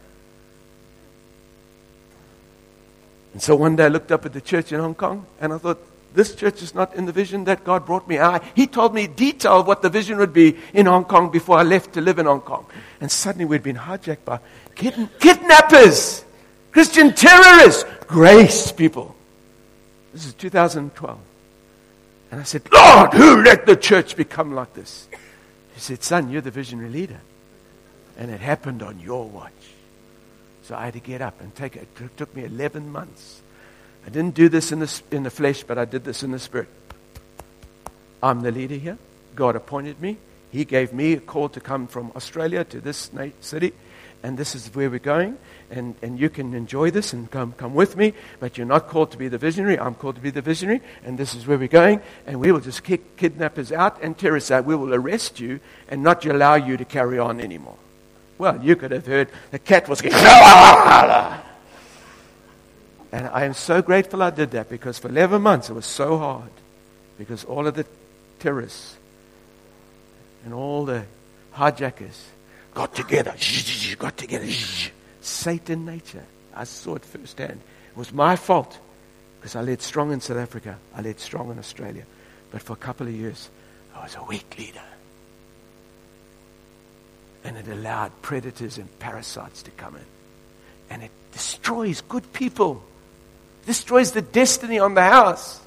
Speaker 2: And so one day I looked up at the church in Hong Kong and I thought, this church is not in the vision that God brought me. I, he told me detail of what the vision would be in Hong Kong before I left to live in Hong Kong. And suddenly we'd been hijacked by kid, kidnappers, Christian terrorists, grace people. This is two thousand twelve. And I said, Lord, who let the church become like this? He said, son, you're the visionary leader. And it happened on your watch. So I had to get up and take it. It took me eleven months. I didn't do this in the, in the flesh, but I did this in the spirit. I'm the leader here. God appointed me. He gave me a call to come from Australia to this city. And this is where we're going. And, and you can enjoy this and come, come with me. But you're not called to be the visionary. I'm called to be the visionary. And this is where we're going. And we will just kick kidnappers out and terrorists out. We will arrest you and not allow you to carry on anymore. Well, you could have heard the cat was getting... And I am so grateful I did that, because for eleven months it was so hard. Because all of the terrorists and all the hijackers got together. Got together. Satan nature. I saw it firsthand. It was my fault, because I led strong in South Africa. I led strong in Australia. But for a couple of years, I was a weak leader. And it allowed predators and parasites to come in. And it destroys good people. Destroys the destiny on the house.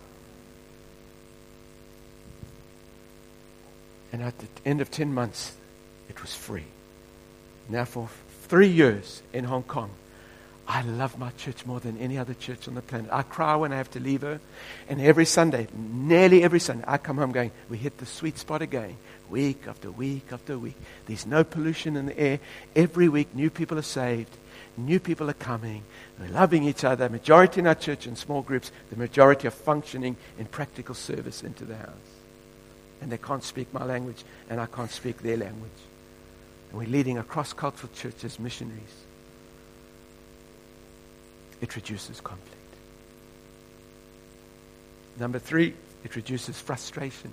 Speaker 2: And at the end of ten months, it was free. Now for three years in Hong Kong, I love my church more than any other church on the planet. I cry when I have to leave her. And every Sunday, nearly every Sunday, I come home going, we hit the sweet spot again. Week after week after week. There's no pollution in the air. Every week, new people are saved. New people are coming. We're loving each other. Majority in our church in small groups. The majority are functioning in practical service into the house. And they can't speak my language, and I can't speak their language. And we're leading a cross-cultural church as missionaries. It reduces conflict. Number three, it reduces frustration.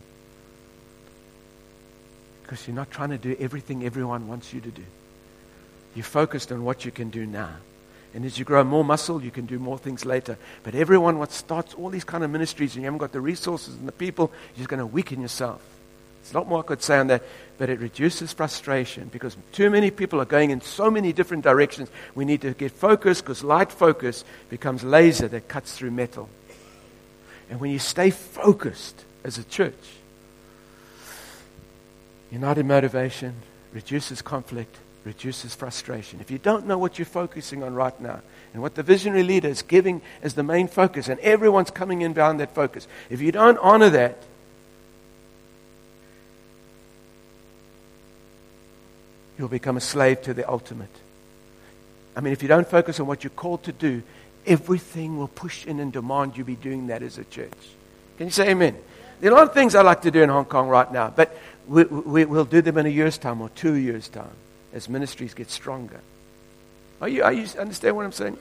Speaker 2: Because you're not trying to do everything everyone wants you to do. You're focused on what you can do now. And as you grow more muscle, you can do more things later. But everyone what starts all these kind of ministries and you haven't got the resources and the people, you're just going to weaken yourself. There's a lot more I could say on that, but it reduces frustration because too many people are going in so many different directions. We need to get focused, because light focus becomes laser that cuts through metal. And when you stay focused as a church, united motivation reduces conflict, reduces frustration. If you don't know what you're focusing on right now and what the visionary leader is giving as the main focus, and everyone's coming in behind that focus, if you don't honor that, you'll become a slave to the ultimate. I mean, if you don't focus on what you're called to do, everything will push in and demand you be doing that as a church. Can you say amen? There are a lot of things I like to do in Hong Kong right now, but we, we, we'll do them in a year's time or two years' time as ministries get stronger. Are you, are you understand what I'm saying?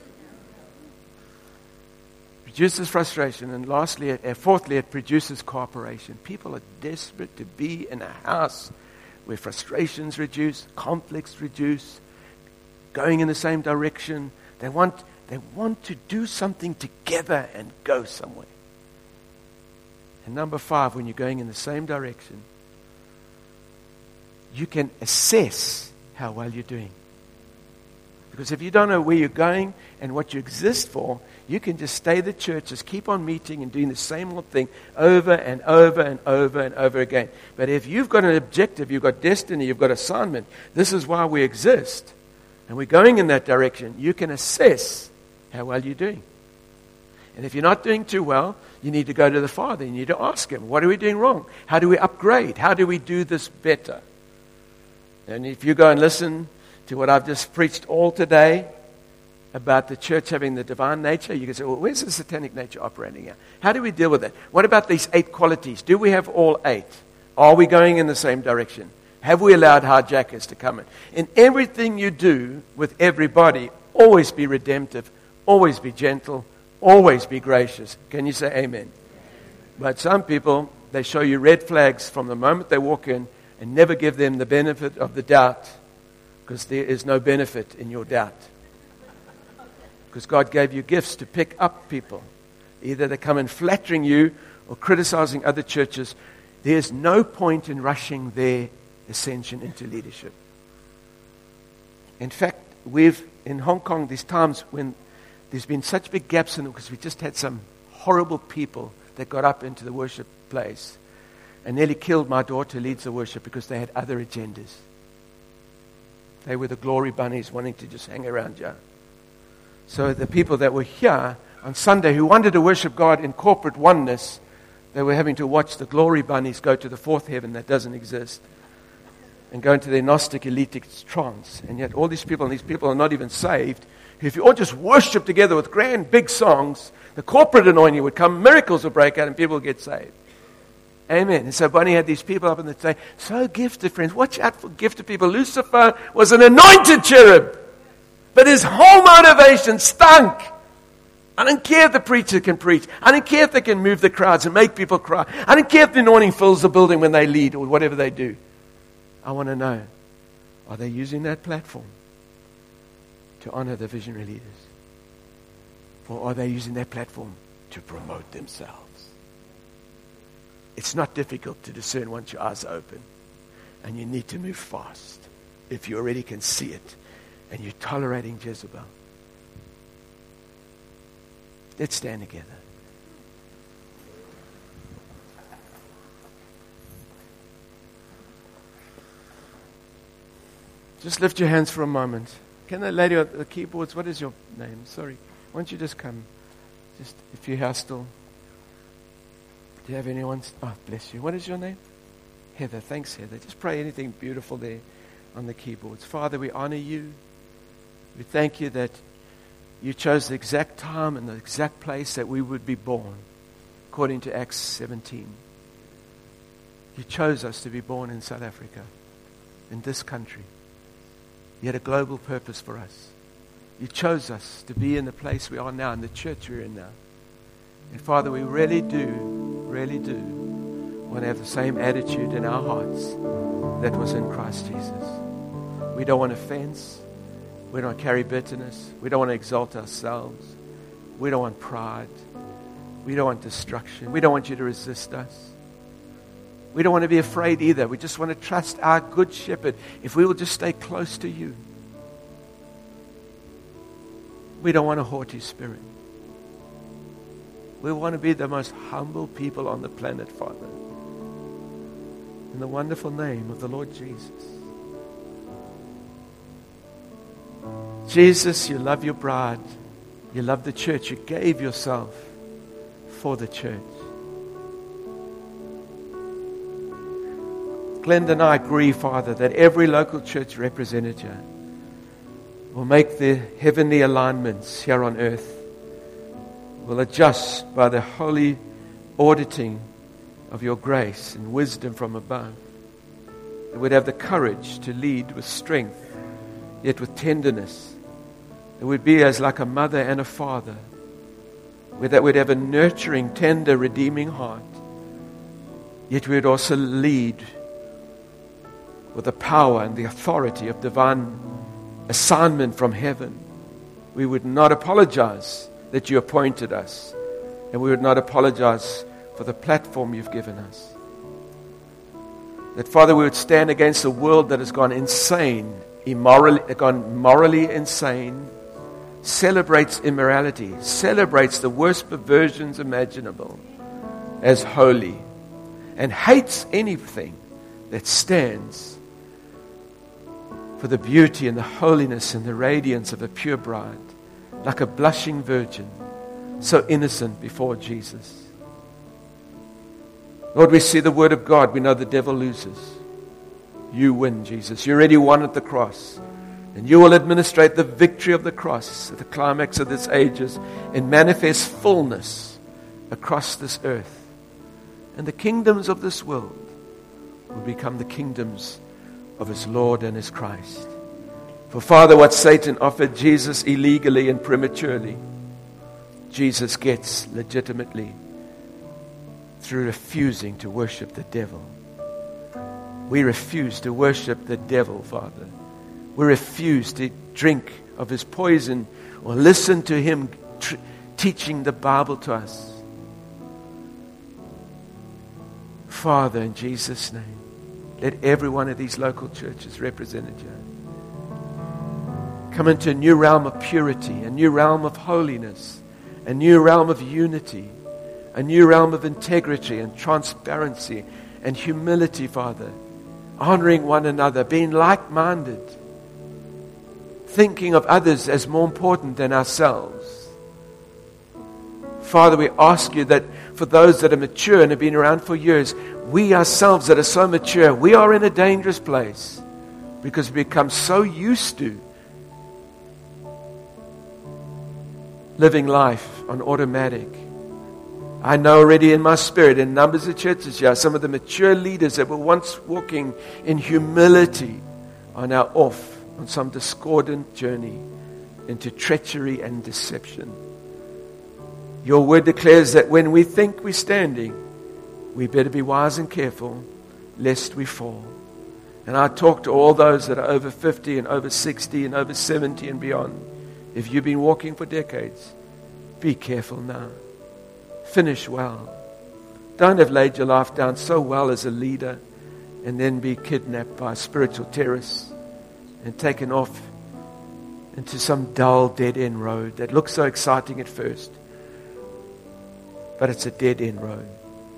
Speaker 2: Reduces frustration. And lastly, uh, fourthly, it produces cooperation. People are desperate to be in a house where frustrations reduce, conflicts reduce, going in the same direction. They want, they want to do something together and go somewhere. And number five, when you're going in the same direction, you can assess how well you're doing. Because if you don't know where you're going and what you exist for, you can just stay the church, just keep on meeting and doing the same old thing over and over and over and over again. But if you've got an objective, you've got destiny, you've got assignment, this is why we exist, and we're going in that direction, you can assess how well you're doing. And if you're not doing too well, you need to go to the Father. You need to ask Him, what are we doing wrong? How do we upgrade? How do we do this better? And if you go and listen to what I've just preached all today about the church having the divine nature, you can say, well, where's the satanic nature operating here? How do we deal with it? What about these eight qualities? Do we have all eight? Are we going in the same direction? Have we allowed hijackers to come in? In everything you do with everybody, always be redemptive, always be gentle, always be gracious. Can you say amen? But some people, they show you red flags from the moment they walk in and never give them the benefit of the doubt, because there is no benefit in your doubt. Because God gave you gifts to pick up people. Either they come in flattering you or criticizing other churches. There's no point in rushing their ascension into leadership. In fact, we've, in Hong Kong, there's times when there's been such big gaps in them because we just had some horrible people that got up into the worship place and nearly killed my daughter who leads the worship because they had other agendas. They were the glory bunnies wanting to just hang around you. So the people that were here on Sunday who wanted to worship God in corporate oneness, they were having to watch the glory bunnies go to the fourth heaven that doesn't exist and go into their Gnostic elitic trance. And yet all these people, and these people are not even saved, who if you all just worship together with grand big songs, the corporate anointing would come, miracles would break out, and people would get saved. Amen. And so Bonnie had these people up in the day, so gifted, friends. Watch out for gifted people. Lucifer was an anointed cherub, but his whole motivation stunk. I don't care if the preacher can preach. I don't care if they can move the crowds and make people cry. I don't care if the anointing fills the building when they lead or whatever they do. I want to know, are they using that platform to honor the visionary leaders? Or are they using that platform to promote themselves? It's not difficult to discern once your eyes are open. And you need to move fast if you already can see it and you're tolerating Jezebel. Let's stand together. Just lift your hands for a moment. Can the lady at the keyboards, what is your name? Sorry. Why don't you just come? Just if you're here still. Do you have anyone? Oh, bless you. What is your name? Heather. Thanks, Heather. Just pray anything beautiful there on the keyboards. Father, we honor you. We thank you that you chose the exact time and the exact place that we would be born, according to Acts seventeen. You chose us to be born in South Africa, in this country. You had a global purpose for us. You chose us to be in the place we are now, in the church we're in now. And Father, we really do, really do want to have the same attitude in our hearts that was in Christ Jesus. We don't want offense. We don't carry bitterness. We don't want to exalt ourselves. We don't want pride. We don't want destruction. We don't want you to resist us. We don't want to be afraid either. We just want to trust our good shepherd if we will just stay close to you. We don't want a haughty spirit. We want to be the most humble people on the planet, Father. In the wonderful name of the Lord Jesus. Jesus, you love your bride. You love the church. You gave yourself for the church. Glenda and I agree, Father, that every local church represented here will make the heavenly alignments here on earth, will adjust by the holy auditing of your grace and wisdom from above. They would have the courage to lead with strength, yet with tenderness. It would be as like a mother and a father, where that would have a nurturing, tender, redeeming heart. Yet we would also lead with the power and the authority of divine assignment from heaven. We would not apologize that you appointed us, and we would not apologize for the platform you've given us. That, Father, we would stand against a world that has gone insane, immorally, gone morally insane, celebrates immorality, celebrates the worst perversions imaginable as holy, and hates anything that stands for the beauty and the holiness and the radiance of a pure bride, like a blushing virgin, so innocent before Jesus. Lord, we see the word of God. We know the devil loses. You win, Jesus. You already won at the cross. And you will administrate the victory of the cross at the climax of this ages and manifest fullness across this earth. And the kingdoms of this world will become the kingdoms of his Lord and his Christ. For, Father, what Satan offered Jesus illegally and prematurely, Jesus gets legitimately through refusing to worship the devil. We refuse to worship the devil, Father. We refuse to drink of his poison or listen to him tr- teaching the Bible to us. Father, in Jesus' name, let every one of these local churches represented here come into a new realm of purity, a new realm of holiness, a new realm of unity, a new realm of integrity and transparency and humility, Father, honoring one another, being like-minded, thinking of others as more important than ourselves. Father, we ask you that for those that are mature and have been around for years, we ourselves that are so mature, we are in a dangerous place because we become so used to living life on automatic. I know already in my spirit, in numbers of churches here, some of the mature leaders that were once walking in humility are now off on some discordant journey into treachery and deception. Your word declares that when we think we're standing, we better be wise and careful lest we fall. And I talk to all those that are over fifty and over sixty and over seventy and beyond. If you've been walking for decades, be careful now. Finish well. Don't have laid your life down so well as a leader and then be kidnapped by spiritual terrorists and taken off into some dull dead-end road that looks so exciting at first, but it's a dead-end road.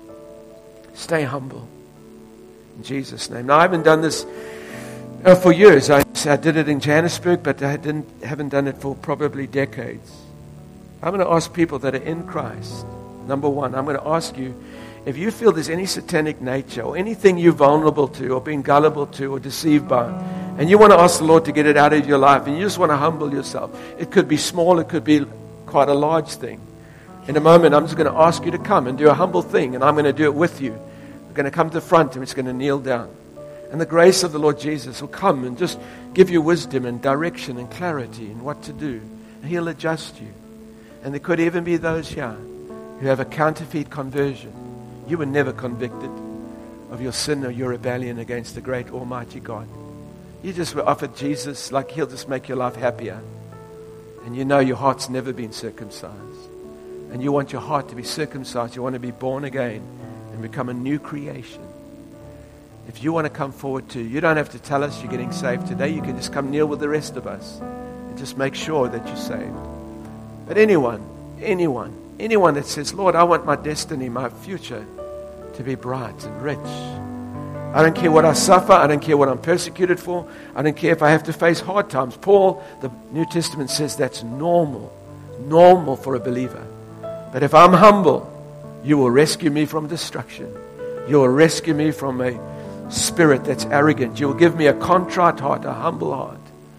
Speaker 2: Stay humble in Jesus' name. Now, I haven't done this uh, for years. I, I did it in Johannesburg, but I didn't, haven't done it for probably decades. I'm going to ask people that are in Christ. Number one, I'm going to ask you, if you feel there's any satanic nature or anything you're vulnerable to or being gullible to or deceived by, and you want to ask the Lord to get it out of your life, and you just want to humble yourself. It could be small, it could be quite a large thing. In a moment, I'm just going to ask you to come and do a humble thing, and I'm going to do it with you. We're going to come to the front, and we're just going to kneel down. And the grace of the Lord Jesus will come and just give you wisdom and direction and clarity in what to do. And He'll adjust you. And there could even be those here who have a counterfeit conversion. You were never convicted of your sin or your rebellion against the great Almighty God. You just were offered Jesus like He'll just make your life happier. And you know your heart's never been circumcised. And you want your heart to be circumcised. You want to be born again and become a new creation. If you want to come forward too, you don't have to tell us you're getting saved today. You can just come kneel with the rest of us and just make sure that you're saved. But anyone, anyone, anyone that says, Lord, I want my destiny, my future to be bright and rich. I don't care what I suffer. I don't care what I'm persecuted for. I don't care if I have to face hard times. Paul, the New Testament says that's normal, normal for a believer. But if I'm humble, you will rescue me from destruction. You will rescue me from a spirit that's arrogant. You will give me a contrite heart, a humble heart.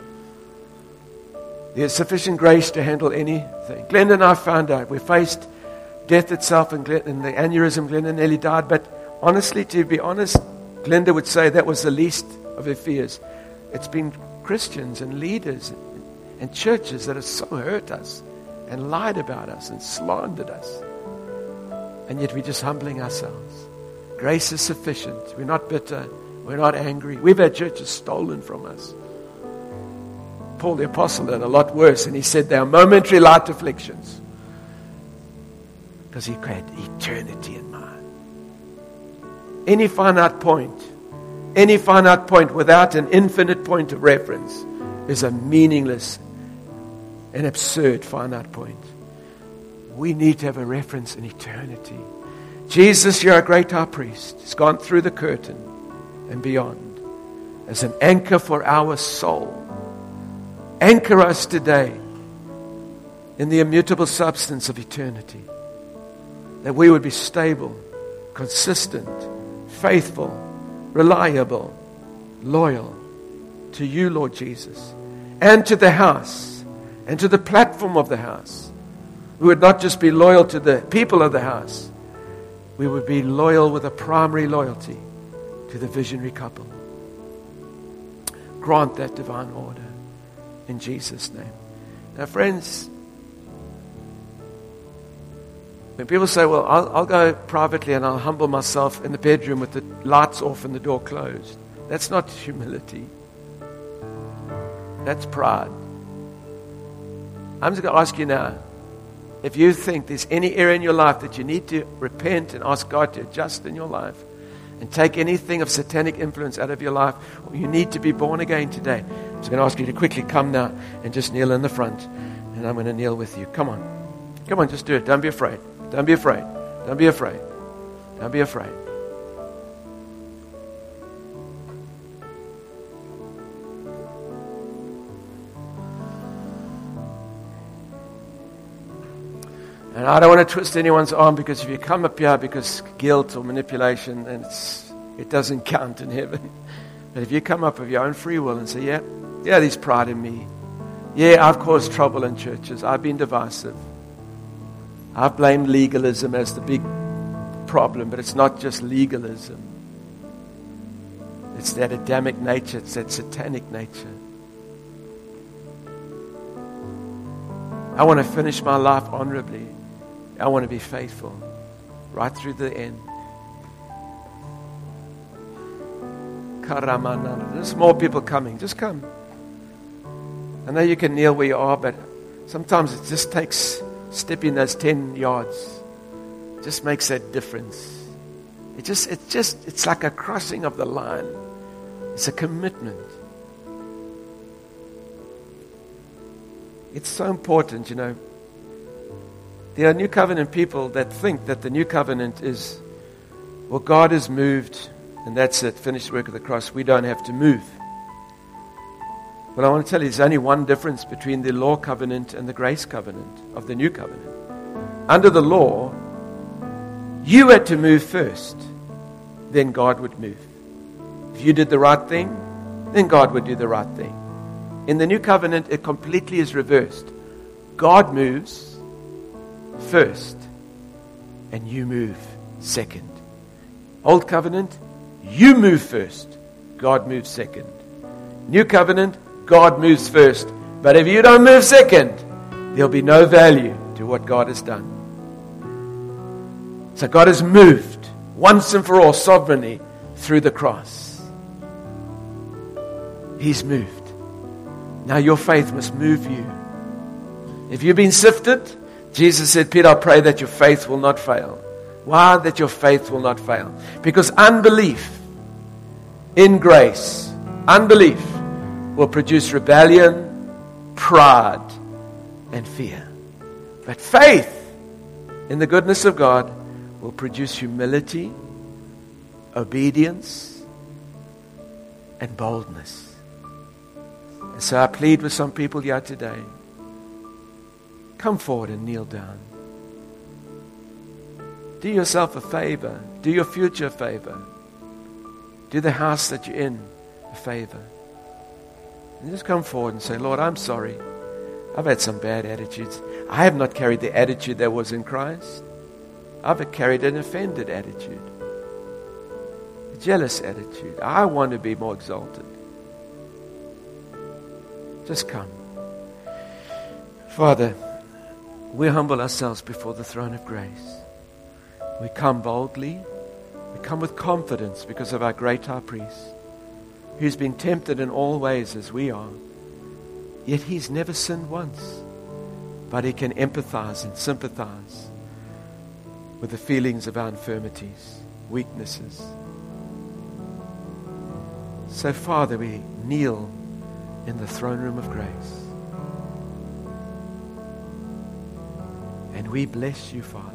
Speaker 2: There's sufficient grace to handle anything. Glenda and I found out we faced death itself, and, Glenn, and the aneurysm. Glenda nearly died. But honestly, to be honest, Glenda would say that was the least of her fears. It's been Christians and leaders and, and churches that have so hurt us and lied about us and slandered us. And yet we're just humbling ourselves. Grace is sufficient. We're not bitter. We're not angry. We've had churches stolen from us. Paul the Apostle did a lot worse, and he said they are momentary light afflictions because he had eternity in mind. Any finite point Any finite point without an infinite point of reference is a meaningless and absurd finite point. We need to have a reference in eternity. Jesus, you're a great high priest. He's gone through the curtain and beyond as an anchor for our soul. Anchor us today in the immutable substance of eternity, that we would be stable, consistent, faithful, reliable, loyal to you, Lord Jesus, and to the house, and to the platform of the house. We would not just be loyal to the people of the house, we would be loyal with a primary loyalty to the visionary couple. Grant that divine order in Jesus' name. Now, friends, when people say, well, I'll, I'll go privately and I'll humble myself in the bedroom with the lights off and the door closed, that's not humility. That's pride. I'm just going to ask you now, if you think there's any area in your life that you need to repent and ask God to adjust in your life and take anything of satanic influence out of your life, or you need to be born again today, I'm just going to ask you to quickly come now and just kneel in the front, and I'm going to kneel with you. Come on. Come on, just do it. Don't be afraid. Don't be afraid. Don't be afraid. Don't be afraid. And I don't want to twist anyone's arm, because if you come up here because guilt or manipulation, then it's, it doesn't count in heaven. But if you come up of your own free will and say, yeah, yeah, there's pride in me. Yeah, I've caused trouble in churches. I've been divisive. I've blamed legalism as the big problem, but it's not just legalism. It's that Adamic nature. It's that satanic nature. I want to finish my life honorably. I want to be faithful right through the end. There's more people coming. Just come. I know you can kneel where you are, but sometimes it just takes stepping those ten yards. It just makes that difference. It just, it just, it's like a crossing of the line. It's a commitment. It's so important, you know. There are New Covenant people that think that the New Covenant is, well, God has moved, and that's it, finished work of the cross. We don't have to move. But I want to tell you, there's only one difference between the law covenant and the grace covenant of the New Covenant. Under the law, you had to move first, then God would move. If you did the right thing, then God would do the right thing. In the New Covenant, it completely is reversed. God moves first, and you move second. Old Covenant, you move first, God moves second. New Covenant, God moves first. But if you don't move second, there'll be no value to what God has done. So God has moved once and for all sovereignly through the cross. He's moved. Now your faith must move you. If you've been sifted, Jesus said, Peter, I pray that your faith will not fail. Why that your faith will not fail? Because unbelief in grace, unbelief will produce rebellion, pride, and fear. But faith in the goodness of God will produce humility, obedience, and boldness. And so I plead with some people here today. Come forward and kneel down. Do yourself a favor. Do your future a favor. Do the house that you're in a favor. And just come forward and say, Lord, I'm sorry. I've had some bad attitudes. I have not carried the attitude that was in Christ. I've carried an offended attitude. A jealous attitude. I want to be more exalted. Just come. Father, we humble ourselves before the throne of grace. We come boldly. We come with confidence because of our great high priest, who's been tempted in all ways as we are. Yet he's never sinned once. But he can empathize and sympathize with the feelings of our infirmities, weaknesses. So, Father, we kneel in the throne room of grace. And we bless you, Father.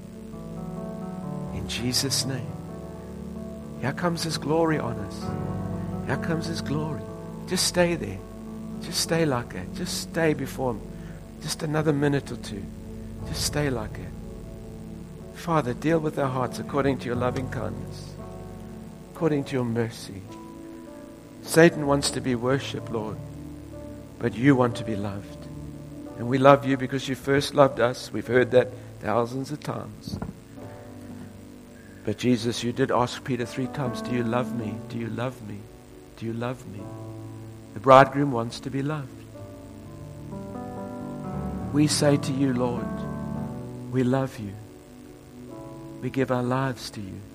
Speaker 2: In Jesus' name. Here comes His glory on us. Here comes His glory. Just stay there. Just stay like that. Just stay before Him. Just another minute or two. Just stay like that. Father, deal with our hearts according to your loving kindness, according to your mercy. Satan wants to be worshipped, Lord, but you want to be loved. And we love you because you first loved us. We've heard that thousands of times. But Jesus, you did ask Peter three times, do you love me? Do you love me? Do you love me? The bridegroom wants to be loved. We say to you, Lord, we love you. We give our lives to you.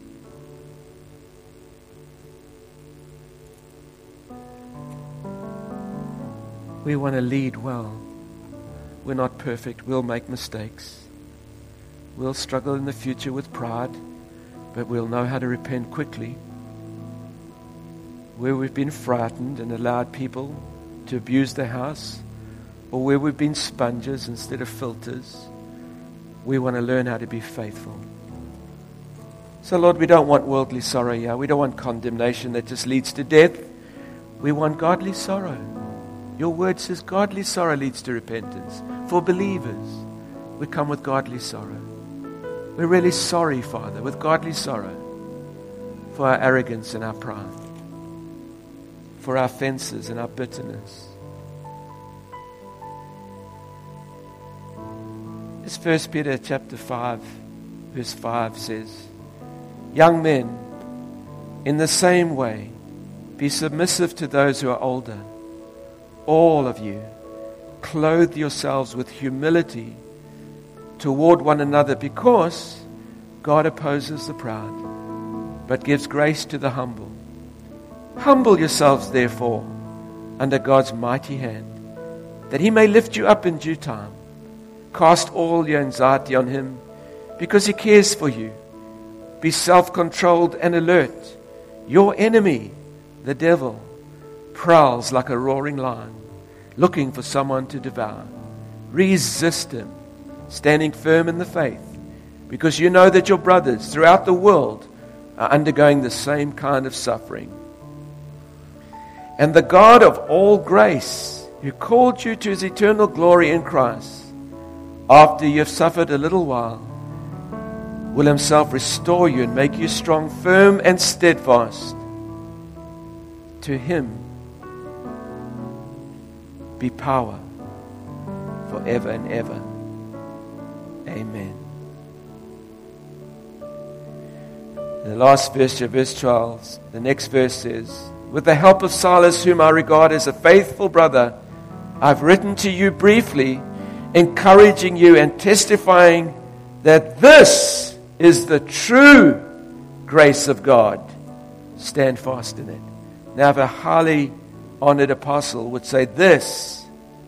Speaker 2: We want to lead well. We're not perfect. We'll make mistakes. We'll struggle in the future with pride, but we'll know how to repent quickly. Where we've been frightened and allowed people to abuse the house, or where we've been sponges instead of filters, we want to learn how to be faithful. So, Lord, we don't want worldly sorrow here. We don't want condemnation that just leads to death. We want godly sorrow. Your word says godly sorrow leads to repentance. For believers, we come with godly sorrow. We're really sorry, Father, with godly sorrow for our arrogance and our pride, for our offenses and our bitterness. This First Peter chapter five, verse five says, young men, in the same way, be submissive to those who are older. All of you, clothe yourselves with humility toward one another, because God opposes the proud, but gives grace to the humble. Humble yourselves, therefore, under God's mighty hand, that He may lift you up in due time. Cast all your anxiety on Him, because He cares for you. Be self-controlled and alert. Your enemy, the devil, prowls like a roaring lion, looking for someone to devour. Resist him, standing firm in the faith, because you know that your brothers throughout the world are undergoing the same kind of suffering. And the God of all grace, who called you to His eternal glory in Christ, after you have suffered a little while, will Himself restore you and make you strong, firm, and steadfast. To Him be power forever and ever. Amen. The last verse, verse twelve, the next verse says, with the help of Silas, whom I regard as a faithful brother, I've written to you briefly, encouraging you and testifying that this is the true grace of God. Stand fast in it. Now, if a highly honored apostle would say, this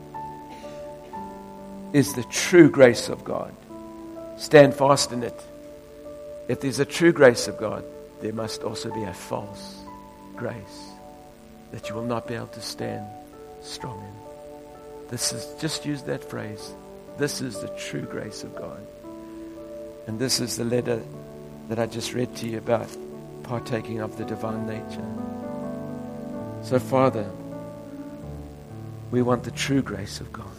Speaker 2: is the true grace of God, stand fast in it. If there's a true grace of God, there must also be a false grace that you will not be able to stand strong in. This is, just use that phrase, this is the true grace of God. And this is the letter that I just read to you about partaking of the divine nature. So, Father, we want the true grace of God.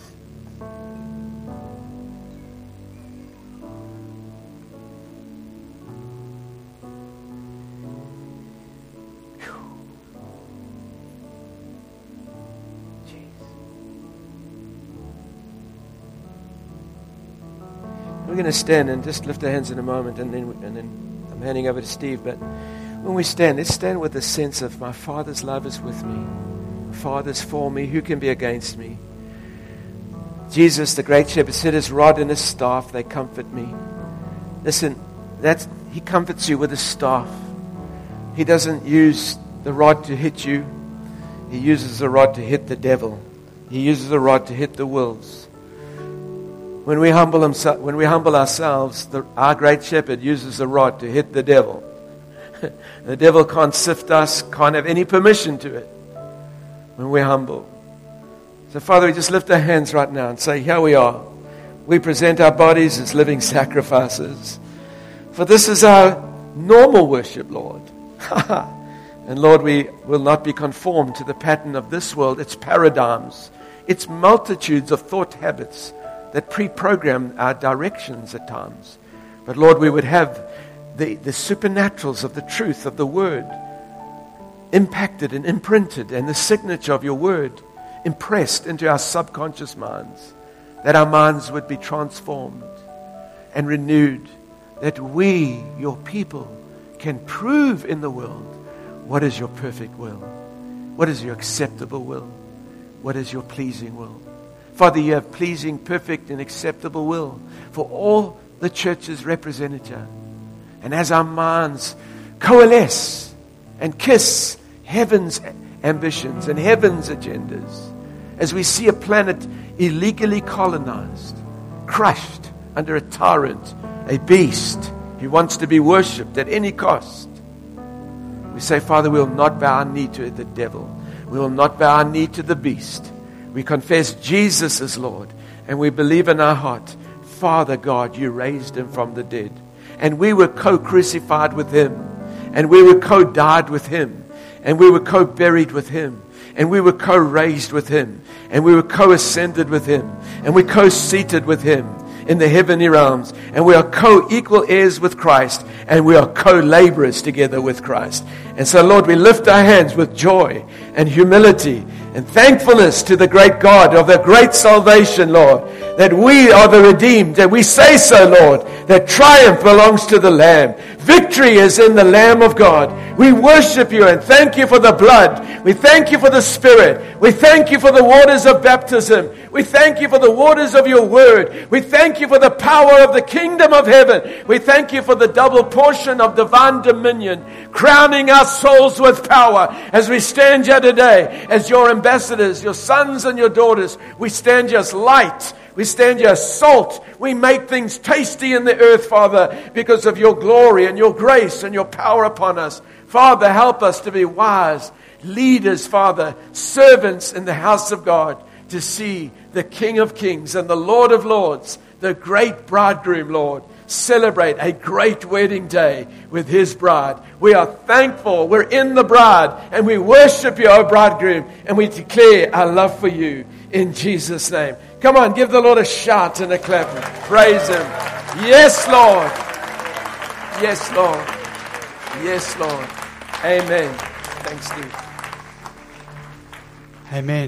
Speaker 2: We're going to stand and just lift our hands in a moment, and then and then I'm handing over to Steve. But when we stand, let's stand with a sense of my Father's love is with me. My Father's for me. Who can be against me? Jesus, the great shepherd, said his rod and his staff, they comfort me. Listen, that's, He comforts you with his staff. He doesn't use the rod to hit you. He uses the rod to hit the devil. He uses the rod to hit the wolves. When we humble himself, when we humble ourselves, the, our great shepherd uses the rod to hit the devil. The devil can't sift us, can't have any permission to it when we're humble. So Father, we just lift our hands right now and say, here we are. We present our bodies as living sacrifices. For this is our normal worship, Lord. And Lord, we will not be conformed to the pattern of this world, its paradigms, its multitudes of thought habits that pre-program our directions at times. But Lord, we would have the, the supernaturals of the truth of the Word impacted and imprinted, and the signature of your Word impressed into our subconscious minds, that our minds would be transformed and renewed, that we, your people, can prove in the world what is your perfect will, what is your acceptable will, what is your pleasing will. Father, you have pleasing, perfect, and acceptable will for all the churches represented here. And as our minds coalesce and kiss heaven's ambitions and heaven's agendas, as we see a planet illegally colonized, crushed under a tyrant, a beast who wants to be worshipped at any cost, we say, Father, we will not bow our knee to the devil. We will not bow our knee to the beast. We confess Jesus as Lord, and we believe in our heart, Father God, you raised him from the dead. And we were co-crucified with him, and we were co-died with him, and we were co-buried with him, and we were co-raised with him, and we were co-ascended with him, and we co-seated with him in the heavenly realms, and we are co-equal heirs with Christ, and we are co-laborers together with Christ. And so, Lord, we lift our hands with joy and humility and thankfulness to the great God of the great salvation, Lord, that we are the redeemed, and we say so, Lord, that triumph belongs to the Lamb. Victory is in the Lamb of God. We worship you and thank you for the blood. We thank you for the Spirit. We thank you for the waters of baptism. We thank you for the waters of your word. We thank you for the power of the kingdom of heaven. We thank you for the double portion of divine dominion, crowning our souls with power as we stand here today as your ambassadors, your sons and your daughters. We stand here as light. We stand here as salt. We make things tasty in the earth, Father, because of your glory and your grace and your power upon us. Father, help us to be wise leaders, Father, servants in the house of God, to see the King of Kings and the Lord of Lords, the great bridegroom, Lord, celebrate a great wedding day with his bride. We are thankful. We're in the bride, and we worship you, O bridegroom, and we declare our love for you in Jesus' name. Come on, give the Lord a shout and a clap. Praise him. Yes, Lord. Yes, Lord. Yes, Lord. Amen. Thanks, Steve.
Speaker 3: Amen.